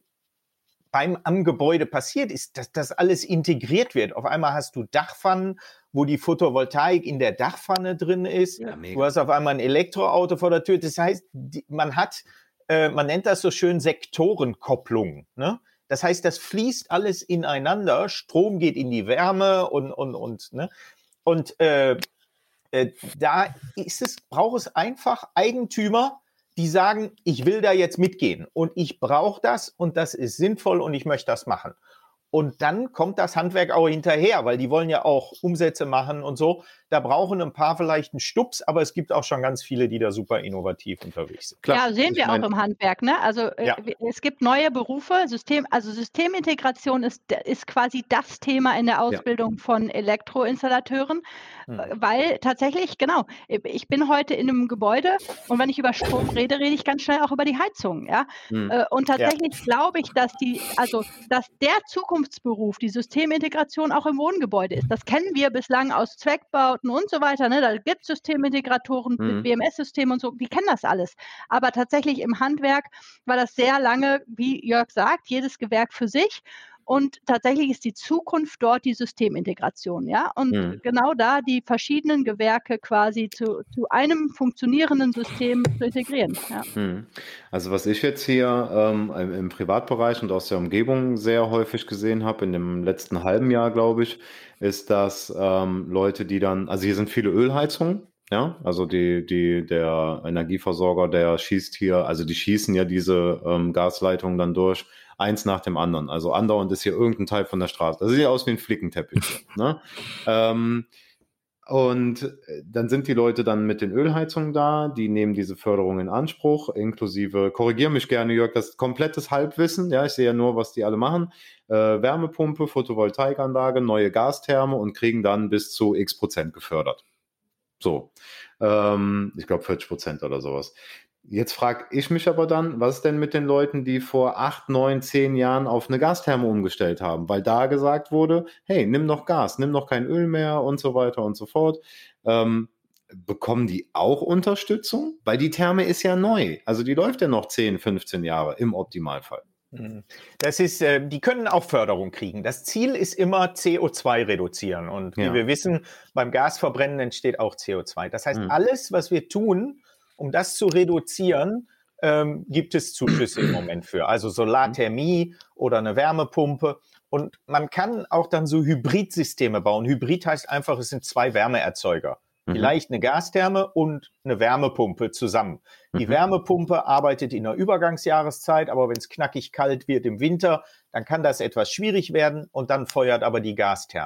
beim, am Gebäude passiert, ist, dass das alles integriert wird. Auf einmal hast du Dachpfannen, wo die Photovoltaik in der Dachpfanne drin ist. Ja, du hast auf einmal ein Elektroauto vor der Tür. Das heißt, die, man hat, äh, man nennt das so schön Sektorenkopplung. Ne? Das heißt, das fließt alles ineinander. Strom geht in die Wärme und und und ne? Und äh, äh, da ist es, braucht es einfach Eigentümer, die sagen, ich will da jetzt mitgehen und ich brauche das und das ist sinnvoll und ich möchte das machen. Und dann kommt das Handwerk auch hinterher, weil die wollen ja auch Umsätze machen und so. Da brauchen ein paar vielleicht einen Stups, aber es gibt auch schon ganz viele, die da super innovativ unterwegs sind. Klar, ja, sehen wir auch im Handwerk. Ne? Also ja. äh, es gibt neue Berufe. System, also Systemintegration ist, ist quasi das Thema in der Ausbildung ja. von Elektroinstallateuren, hm. weil tatsächlich, genau, ich bin heute in einem Gebäude und wenn ich über Strom rede, rede ich ganz schnell auch über die Heizung. Ja? Hm. Äh, und tatsächlich ja. glaube ich, dass die, also dass der Zukunftsberuf, die Systemintegration auch im Wohngebäude ist. Das kennen wir bislang aus Zweckbauten und so weiter. Ne? Da gibt es Systemintegratoren mhm. mit W M S-Systemen und so, die kennen das alles. Aber tatsächlich im Handwerk war das sehr lange, wie Jörg sagt, jedes Gewerk für sich. Und tatsächlich ist die Zukunft dort die Systemintegration, ja. Und mhm. genau da die verschiedenen Gewerke quasi zu, zu einem funktionierenden System zu integrieren. Ja. Mhm. Also was ich jetzt hier ähm, im, im Privatbereich und aus der Umgebung sehr häufig gesehen habe, in dem letzten halben Jahr, glaube ich, ist, dass ähm, Leute, die dann, also hier sind viele Ölheizungen. Ja, also die, die, der Energieversorger, der schießt hier, also die schießen ja diese ähm, Gasleitungen dann durch, eins nach dem anderen. Also andauernd ist hier irgendein Teil von der Straße. Das sieht ja aus wie ein Flickenteppich. ne? ähm, und dann sind die Leute dann mit den Ölheizungen da, die nehmen diese Förderung in Anspruch, inklusive, korrigiere mich gerne, Jörg, das ist komplettes Halbwissen, ja, ich sehe ja nur, was die alle machen, äh, Wärmepumpe, Photovoltaikanlage, neue Gastherme und kriegen dann bis zu x Prozent gefördert. So, ähm, ich glaube vierzig Prozent oder sowas. Jetzt frage ich mich aber dann, was ist denn mit den Leuten, die vor acht, neun, zehn Jahren auf eine Gastherme umgestellt haben? Weil da gesagt wurde, hey, nimm noch Gas, nimm noch kein Öl mehr und so weiter und so fort. Ähm, bekommen die auch Unterstützung? Weil die Therme ist ja neu. Also die läuft ja noch zehn, fünfzehn Jahre im Optimalfall. Das ist, äh, die können auch Förderung kriegen. Das Ziel ist immer C O zwei reduzieren. Und wie ja. wir wissen, beim Gasverbrennen entsteht auch C O zwei. Das heißt, mhm. alles, was wir tun, um das zu reduzieren, ähm, gibt es Zuschüsse im Moment für. Also Solarthermie oder eine Wärmepumpe. Und man kann auch dann so Hybridsysteme bauen. Hybrid heißt einfach, es sind zwei Wärmeerzeuger. Mhm. Vielleicht eine Gastherme und eine Wärmepumpe zusammen. Die mhm. Wärmepumpe arbeitet in der Übergangsjahreszeit, aber wenn es knackig kalt wird im Winter, dann kann das etwas schwierig werden und dann feuert aber die Gastherme.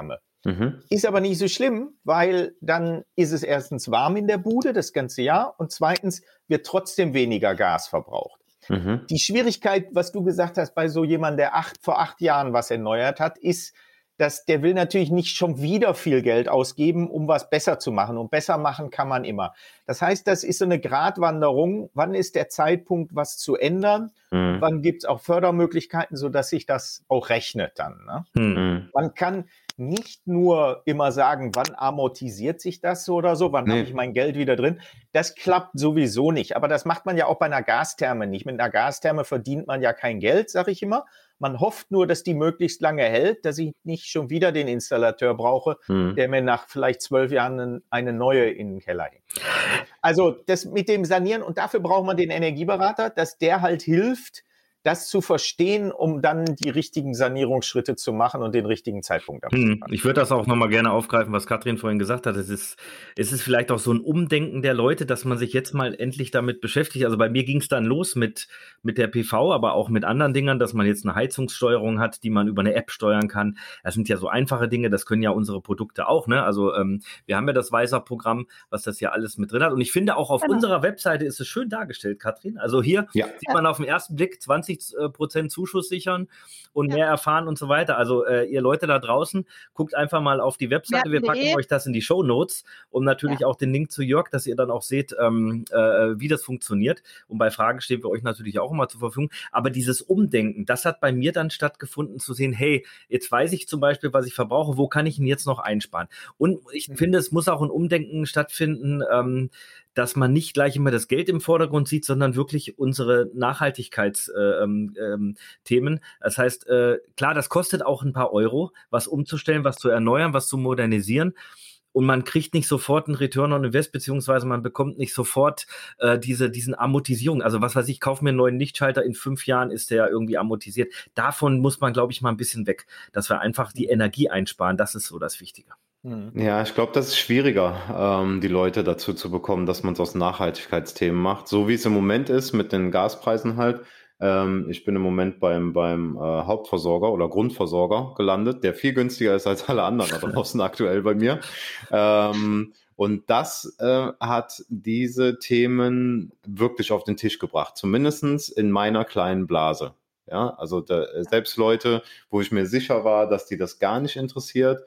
Mhm. Ist aber nicht so schlimm, weil dann ist es erstens warm in der Bude das ganze Jahr und zweitens wird trotzdem weniger Gas verbraucht. Mhm. Die Schwierigkeit, was du gesagt hast, bei so jemandem, der acht, vor acht Jahren was erneuert hat, ist, dass der will natürlich nicht schon wieder viel Geld ausgeben, um was besser zu machen. Und besser machen kann man immer. Das heißt, das ist so eine Gratwanderung. Wann ist der Zeitpunkt, was zu ändern? Mhm. Wann gibt es auch Fördermöglichkeiten, sodass sich das auch rechnet dann, ne? Mhm. Man kann nicht nur immer sagen, wann amortisiert sich das so oder so, wann Nee. habe ich mein Geld wieder drin. Das klappt sowieso nicht. Aber das macht man ja auch bei einer Gastherme nicht. Mit einer Gastherme verdient man ja kein Geld, sage ich immer. Man hofft nur, dass die möglichst lange hält, dass ich nicht schon wieder den Installateur brauche, Mhm. der mir nach vielleicht zwölf Jahren eine neue in den Keller hängt. Also das mit dem Sanieren, und dafür braucht man den Energieberater, dass der halt hilft, das zu verstehen, um dann die richtigen Sanierungsschritte zu machen und den richtigen Zeitpunkt abzupassen. Hm, ich würde das auch nochmal gerne aufgreifen, was Katrin vorhin gesagt hat. Es ist, es ist vielleicht auch so ein Umdenken der Leute, dass man sich jetzt mal endlich damit beschäftigt. Also bei mir ging es dann los mit, mit der P V, aber auch mit anderen Dingern, dass man jetzt eine Heizungssteuerung hat, die man über eine App steuern kann. Das sind ja so einfache Dinge, das können ja unsere Produkte auch, ne? Also ähm, wir haben ja das Weiser-Programm, was das ja alles mit drin hat. Und ich finde auch auf Genau. unserer Webseite ist es schön dargestellt, Katrin. Also hier Ja. sieht man auf den ersten Blick zwanzig Prozent Zuschuss sichern und Ja. mehr erfahren und so weiter. Also äh, ihr Leute da draußen, guckt einfach mal auf die Webseite. Wir packen Merken.de. euch das in die Shownotes und natürlich Ja. auch den Link zu Jörg, dass ihr dann auch seht, ähm, äh, wie das funktioniert. Und bei Fragen stehen wir euch natürlich auch immer zur Verfügung. Aber dieses Umdenken, das hat bei mir dann stattgefunden, zu sehen, hey, jetzt weiß ich zum Beispiel, was ich verbrauche, wo kann ich ihn jetzt noch einsparen? Und ich Mhm. finde, es muss auch ein Umdenken stattfinden, ähm, dass man nicht gleich immer das Geld im Vordergrund sieht, sondern wirklich unsere Nachhaltigkeitsthemen. Äh, ähm, Themen. Das heißt, äh, klar, das kostet auch ein paar Euro, was umzustellen, was zu erneuern, was zu modernisieren. Und man kriegt nicht sofort einen Return on Invest, beziehungsweise man bekommt nicht sofort äh, diese diesen Amortisierung. Also was weiß ich, kauf mir einen neuen Lichtschalter, in fünf Jahren ist der irgendwie amortisiert. Davon muss man, glaube ich, mal ein bisschen weg, dass wir einfach die Energie einsparen. Das ist so das Wichtige. Ja, ich glaube, das ist schwieriger, ähm, die Leute dazu zu bekommen, dass man es aus Nachhaltigkeitsthemen macht. So wie es im Moment ist mit den Gaspreisen halt. Ähm, ich bin im Moment beim, beim äh, Hauptversorger oder Grundversorger gelandet, der viel günstiger ist als alle anderen da draußen aktuell bei mir. Ähm, und das äh, hat diese Themen wirklich auf den Tisch gebracht, zumindestens in meiner kleinen Blase. Ja, also da, selbst Leute, wo ich mir sicher war, dass die das gar nicht interessiert,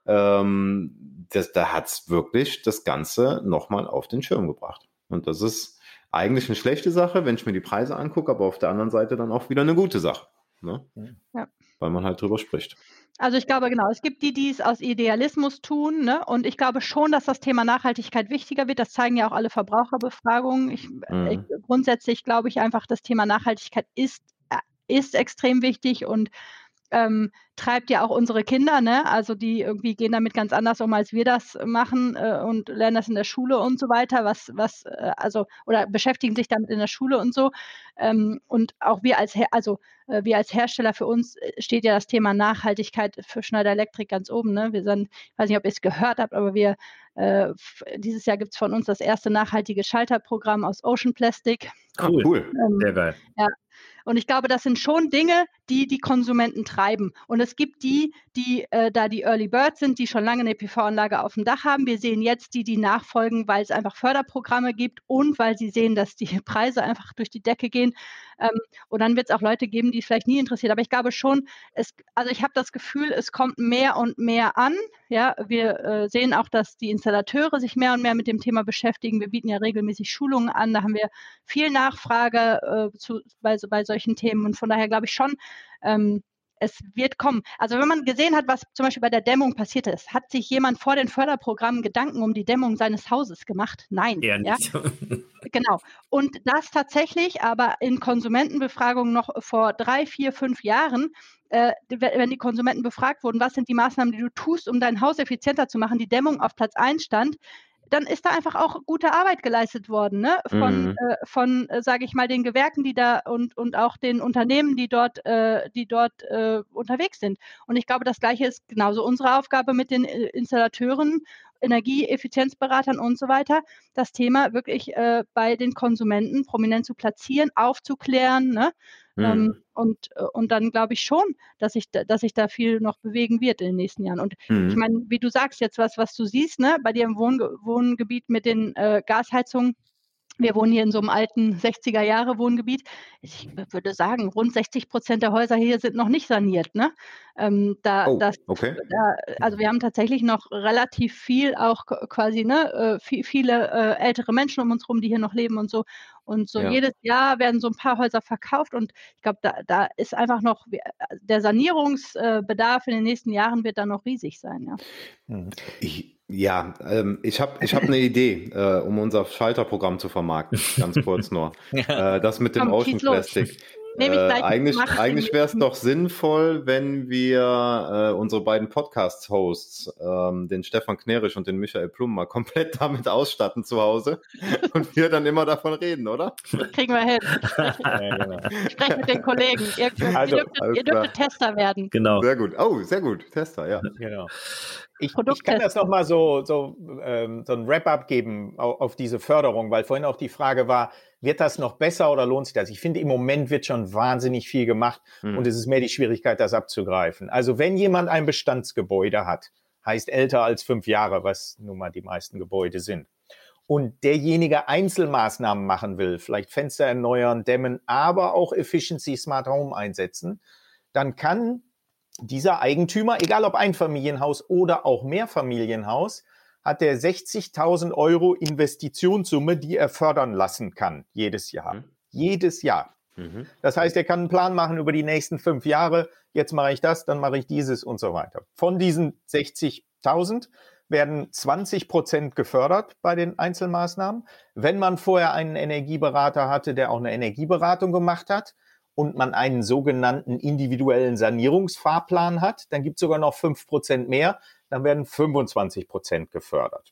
ähm, das, da hat's wirklich das Ganze nochmal auf den Schirm gebracht. Und das ist eigentlich eine schlechte Sache, wenn ich mir die Preise angucke, aber auf der anderen Seite dann auch wieder eine gute Sache, ne? Ja. Weil man halt drüber spricht. Also ich glaube, genau, es gibt die, die es aus Idealismus tun, ne? Und ich glaube schon, dass das Thema Nachhaltigkeit wichtiger wird. Das zeigen ja auch alle Verbraucherbefragungen. Ich, Mhm. ich, grundsätzlich glaube ich einfach, das Thema Nachhaltigkeit ist, äh, ist extrem wichtig und ähm, treibt ja auch unsere Kinder, ne? Also die irgendwie gehen damit ganz anders um, als wir das machen äh, und lernen das in der Schule und so weiter, was, was, äh, also, oder beschäftigen sich damit in der Schule und so. Ähm, und auch wir als, Her also äh, wir als Hersteller, für uns äh, steht ja das Thema Nachhaltigkeit für Schneider Electric ganz oben, ne? Wir sind, ich weiß nicht, ob ihr es gehört habt, aber wir, äh, dieses Jahr gibt es von uns das erste nachhaltige Schalterprogramm aus Ocean Plastic. Cool. Ah, cool. Ähm, Sehr geil. ja. Und ich glaube, das sind schon Dinge, die die Konsumenten treiben. Und es gibt die, die äh, da die Early Birds sind, die schon lange eine P V-Anlage auf dem Dach haben. Wir sehen jetzt die, die nachfolgen, weil es einfach Förderprogramme gibt und weil sie sehen, dass die Preise einfach durch die Decke gehen. Ähm, und dann wird es auch Leute geben, die es vielleicht nie interessiert. Aber ich glaube schon, es, also ich habe das Gefühl, es kommt mehr und mehr an. Ja, wir äh, sehen auch, dass die Installateure sich mehr und mehr mit dem Thema beschäftigen. Wir bieten ja regelmäßig Schulungen an. Da haben wir viel Nachfrage äh, zu, bei, bei solchen Themen. Und von daher glaube ich schon, ähm, es wird kommen. Also wenn man gesehen hat, was zum Beispiel bei der Dämmung passiert ist, hat sich jemand vor den Förderprogrammen Gedanken um die Dämmung seines Hauses gemacht? Nein. Eher Ja? nicht. Genau. Und das tatsächlich aber in Konsumentenbefragungen noch vor drei, vier, fünf Jahren, äh, wenn die Konsumenten befragt wurden, was sind die Maßnahmen, die du tust, um dein Haus effizienter zu machen, die Dämmung auf Platz eins stand, dann ist da einfach auch gute Arbeit geleistet worden, ne? Von, Mhm. äh, von äh, sage ich mal, den Gewerken, die da und, und auch den Unternehmen, die dort, äh, die dort äh, unterwegs sind. Und ich glaube, das Gleiche ist genauso unsere Aufgabe mit den äh, Installateuren Energieeffizienzberatern und so weiter, das Thema wirklich äh, bei den Konsumenten prominent zu platzieren, aufzuklären, ne? Mhm. Ähm, und, und dann glaube ich schon, dass sich da, dass sich da viel noch bewegen wird in den nächsten Jahren. Und mhm. ich meine, wie du sagst, jetzt was, was du siehst, ne, bei dir im Wohnge- Wohngebiet mit den äh, Gasheizungen. Wir wohnen hier in so einem alten sechziger-Jahre-Wohngebiet. Ich würde sagen, rund sechzig Prozent der Häuser hier sind noch nicht saniert. Ne? Ähm, da, oh, das, okay. Da, also wir haben tatsächlich noch relativ viel, auch quasi ne, viel, viele äh, ältere Menschen um uns herum, die hier noch leben und so. Und so ja. jedes Jahr werden so ein paar Häuser verkauft. Und ich glaube, da, da ist einfach noch, der Sanierungsbedarf in den nächsten Jahren wird da noch riesig sein. Ja. Ich, Ja, ähm, ich habe ich hab eine Idee, äh, um unser Schalterprogramm zu vermarkten, ganz kurz nur. äh, das mit dem Komm, Ocean Plastic. Äh, eigentlich eigentlich wäre es doch sinnvoll, wenn wir äh, unsere beiden Podcast-Hosts, ähm, den Stefan Knerisch und den Michael Plum, mal komplett damit ausstatten zu Hause und wir dann immer davon reden, oder? Kriegen wir hin. Ich spreche, ja, genau. ich spreche mit den Kollegen. Ihr, also, ihr, dürftet, ihr dürftet Tester werden. Genau. Sehr gut. Oh, sehr gut. Tester, ja. Genau. Ich, ich kann das nochmal so, so, ähm, so ein Wrap-up geben auf, auf diese Förderung, weil vorhin auch die Frage war, wird das noch besser oder lohnt sich das? Ich finde, im Moment wird schon wahnsinnig viel gemacht mhm. und es ist mehr die Schwierigkeit, das abzugreifen. Also wenn jemand ein Bestandsgebäude hat, heißt älter als fünf Jahre, was nun mal die meisten Gebäude sind, und derjenige Einzelmaßnahmen machen will, vielleicht Fenster erneuern, dämmen, aber auch Efficiency Smart Home einsetzen, dann kann dieser Eigentümer, egal ob Einfamilienhaus oder auch Mehrfamilienhaus, hat der sechzigtausend Euro Investitionssumme, die er fördern lassen kann, jedes Jahr. Mhm. Jedes Jahr. Mhm. Das heißt, er kann einen Plan machen über die nächsten fünf Jahre. Jetzt mache ich das, dann mache ich dieses und so weiter. Von diesen sechzigtausend werden zwanzig Prozent gefördert bei den Einzelmaßnahmen. Wenn man vorher einen Energieberater hatte, der auch eine Energieberatung gemacht hat, und man einen sogenannten individuellen Sanierungsfahrplan hat, dann gibt es sogar noch fünf Prozent mehr, dann werden fünfundzwanzig Prozent gefördert.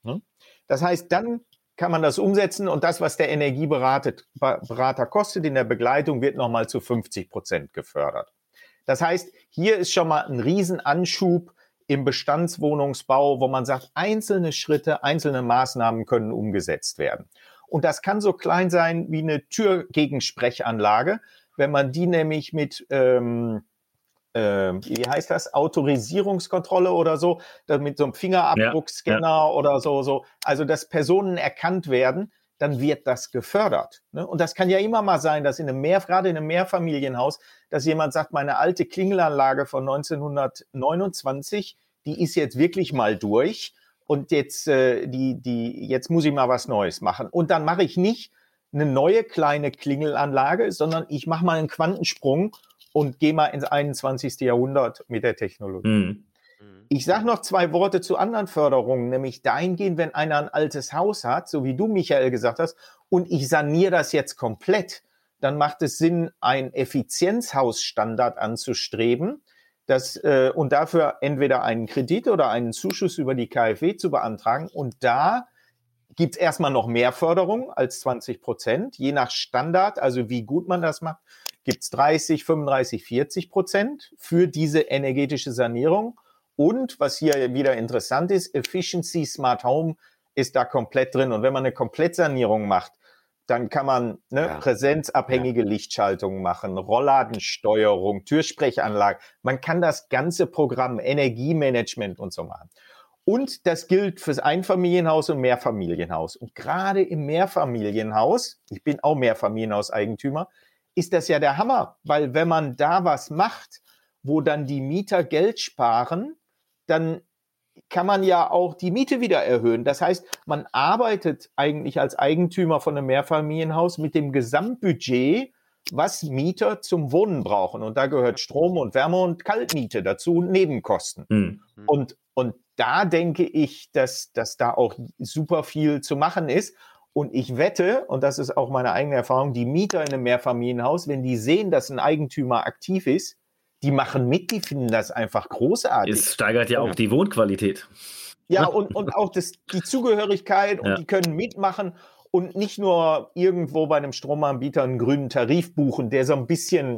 Das heißt, dann kann man das umsetzen und das, was der Energieberater kostet in der Begleitung, wird nochmal zu fünfzig Prozent gefördert. Das heißt, hier ist schon mal ein Riesenanschub im Bestandswohnungsbau, wo man sagt, einzelne Schritte, einzelne Maßnahmen können umgesetzt werden. Und das kann so klein sein wie eine Türgegensprechanlage, wenn man die nämlich mit, ähm, äh, wie heißt das, Autorisierungskontrolle oder so, mit so einem Fingerabdruckscanner ja, ja. oder so, so, also dass Personen erkannt werden, dann wird das gefördert. Ne? Und das kann ja immer mal sein, dass in einem Mehr, gerade in einem Mehrfamilienhaus, dass jemand sagt, meine alte Klingelanlage von neunzehnhundertneunundzwanzig, die ist jetzt wirklich mal durch und jetzt, äh, die, die, jetzt muss ich mal was Neues machen. Und dann mache ich nicht eine neue kleine Klingelanlage, sondern ich mache mal einen Quantensprung und gehe mal ins einundzwanzigsten Jahrhundert mit der Technologie. Mhm. Ich sage noch zwei Worte zu anderen Förderungen, nämlich dahingehend, wenn einer ein altes Haus hat, so wie du, Michael, gesagt hast, und ich saniere das jetzt komplett, dann macht es Sinn, einen Effizienzhausstandard anzustreben, das, äh, und dafür entweder einen Kredit oder einen Zuschuss über die KfW zu beantragen. Und da gibt es erstmal noch mehr Förderung als zwanzig Prozent. Je nach Standard, also wie gut man das macht, gibt es dreißig, fünfunddreißig, vierzig Prozent für diese energetische Sanierung. Und was hier wieder interessant ist, Efficiency Smart Home ist da komplett drin. Und wenn man eine Komplettsanierung macht, dann kann man ne, ja. präsenzabhängige ja. Lichtschaltungen machen, Rollladensteuerung, Türsprechanlage. Man kann das ganze Programm, Energiemanagement und so machen. Und das gilt fürs Einfamilienhaus und Mehrfamilienhaus. Und gerade im Mehrfamilienhaus, ich bin auch Mehrfamilienhauseigentümer, ist das ja der Hammer. Weil wenn man da was macht, wo dann die Mieter Geld sparen, dann kann man ja auch die Miete wieder erhöhen. Das heißt, man arbeitet eigentlich als Eigentümer von einem Mehrfamilienhaus mit dem Gesamtbudget, was Mieter zum Wohnen brauchen. Und da gehört Strom und Wärme und Kaltmiete dazu und Nebenkosten. Mhm. Und, und da denke ich, dass, dass da auch super viel zu machen ist. Und ich wette, und das ist auch meine eigene Erfahrung, die Mieter in einem Mehrfamilienhaus, wenn die sehen, dass ein Eigentümer aktiv ist, die machen mit, die finden das einfach großartig. Es steigert ja auch die Wohnqualität. Ja, und, und auch das, die Zugehörigkeit und ja. die können mitmachen und nicht nur irgendwo bei einem Stromanbieter einen grünen Tarif buchen, der so ein bisschen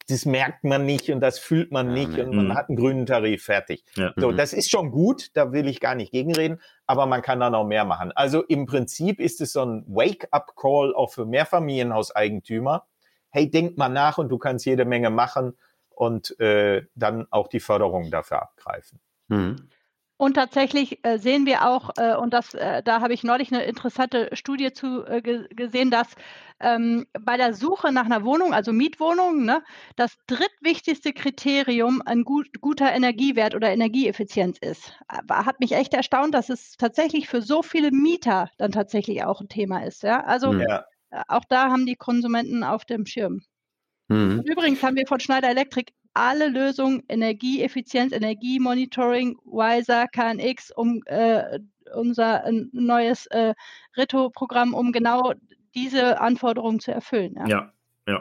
das merkt man nicht und das fühlt man nicht ja, und man mhm. hat einen grünen Tarif, fertig. Ja. So, das ist schon gut, da will ich gar nicht gegenreden, aber man kann da noch mehr machen. Also im Prinzip ist es so ein Wake-up-Call auch für Mehrfamilienhauseigentümer. Hey, denk mal nach und du kannst jede Menge machen und äh, dann auch die Förderung dafür abgreifen. Mhm. Und tatsächlich äh, sehen wir auch, äh, und das, äh, da habe ich neulich eine interessante Studie zu äh, ge- gesehen, dass ähm, bei der Suche nach einer Wohnung, also Mietwohnung, ne, das drittwichtigste Kriterium ein gut, guter Energiewert oder Energieeffizienz ist. Aber hat mich echt erstaunt, dass es tatsächlich für so viele Mieter dann tatsächlich auch ein Thema ist. Ja? Also ja. äh, auch da haben die Konsumenten auf dem Schirm. Mhm. Und übrigens haben wir von Schneider Electric alle Lösungen, Energieeffizienz, Energiemonitoring, Wiser, K N X, um äh, unser äh, neues äh, Reto-Programm, um genau diese Anforderungen zu erfüllen. Ja, ja. Ja,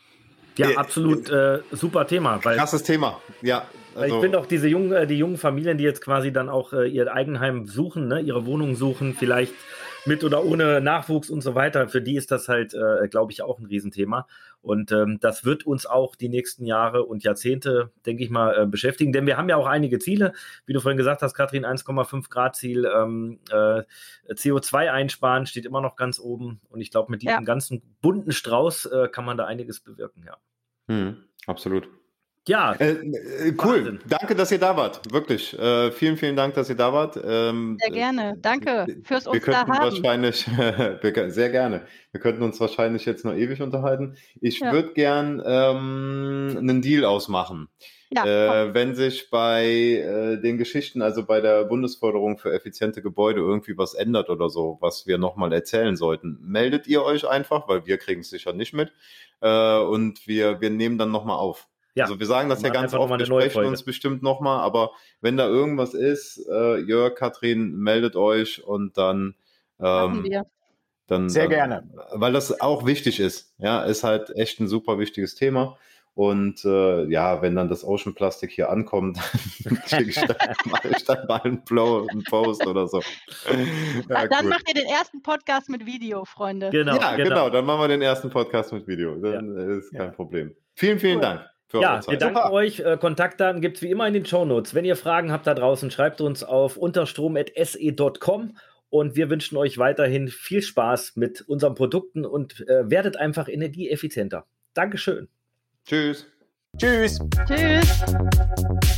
ja äh, absolut äh, super Thema. Weil, krasses Thema, ja. Also, ich finde auch diese jungen, äh, die jungen Familien, die jetzt quasi dann auch äh, ihr Eigenheim suchen, ne, ihre Wohnung suchen, vielleicht mit oder ohne Nachwuchs und so weiter, für die ist das halt, äh, glaube ich, auch ein Riesenthema. Und ähm, das wird uns auch die nächsten Jahre und Jahrzehnte, denke ich mal, äh, beschäftigen. Denn wir haben ja auch einige Ziele, wie du vorhin gesagt hast, Katrin, eins Komma fünf Grad Ziel, ähm, äh, C O zwei einsparen steht immer noch ganz oben. Und ich glaube, mit diesem ja. ganzen bunten Strauß äh, kann man da einiges bewirken. Ja, hm, absolut. Ja, äh, äh, cool. Wahnsinn. Danke, dass ihr da wart. Wirklich. Äh, vielen, vielen Dank, dass ihr da wart. Ähm, sehr gerne. Danke fürs uns wir da haben. Wahrscheinlich, wir, sehr gerne. Wir könnten uns wahrscheinlich jetzt noch ewig unterhalten. Ich ja. würde gern ähm, einen Deal ausmachen. Ja, äh, wenn sich bei äh, den Geschichten, also bei der Bundesförderung für effiziente Gebäude irgendwie was ändert oder so, was wir nochmal erzählen sollten, meldet ihr euch einfach, weil wir kriegen es sicher nicht mit. Äh, und wir, wir nehmen dann nochmal auf. Ja, also wir sagen das ja ganz oft, wir sprechen uns bestimmt nochmal, aber wenn da irgendwas ist, äh, Jörg, Katrin, meldet euch und dann, ähm, wir. dann sehr äh, gerne, weil das auch wichtig ist. Ja, ist halt echt ein super wichtiges Thema. Und äh, ja, wenn dann das Ocean Plastic hier ankommt, dann ich dann, mache ich dann mal einen, Blow, einen Post oder so. Ja, dann cool. Macht ihr den ersten Podcast mit Video, Freunde. Genau, ja, genau. genau. Dann machen wir den ersten Podcast mit Video. Dann ja. ist kein ja. Problem. Vielen, vielen cool. Dank. Ja, wir danken Super. euch. Äh, Kontaktdaten gibt es wie immer in den Shownotes. Wenn ihr Fragen habt da draußen, schreibt uns auf unterstrom at s e punkt com und wir wünschen euch weiterhin viel Spaß mit unseren Produkten und äh, werdet einfach energieeffizienter. Dankeschön. Tschüss. Tschüss. Tschüss.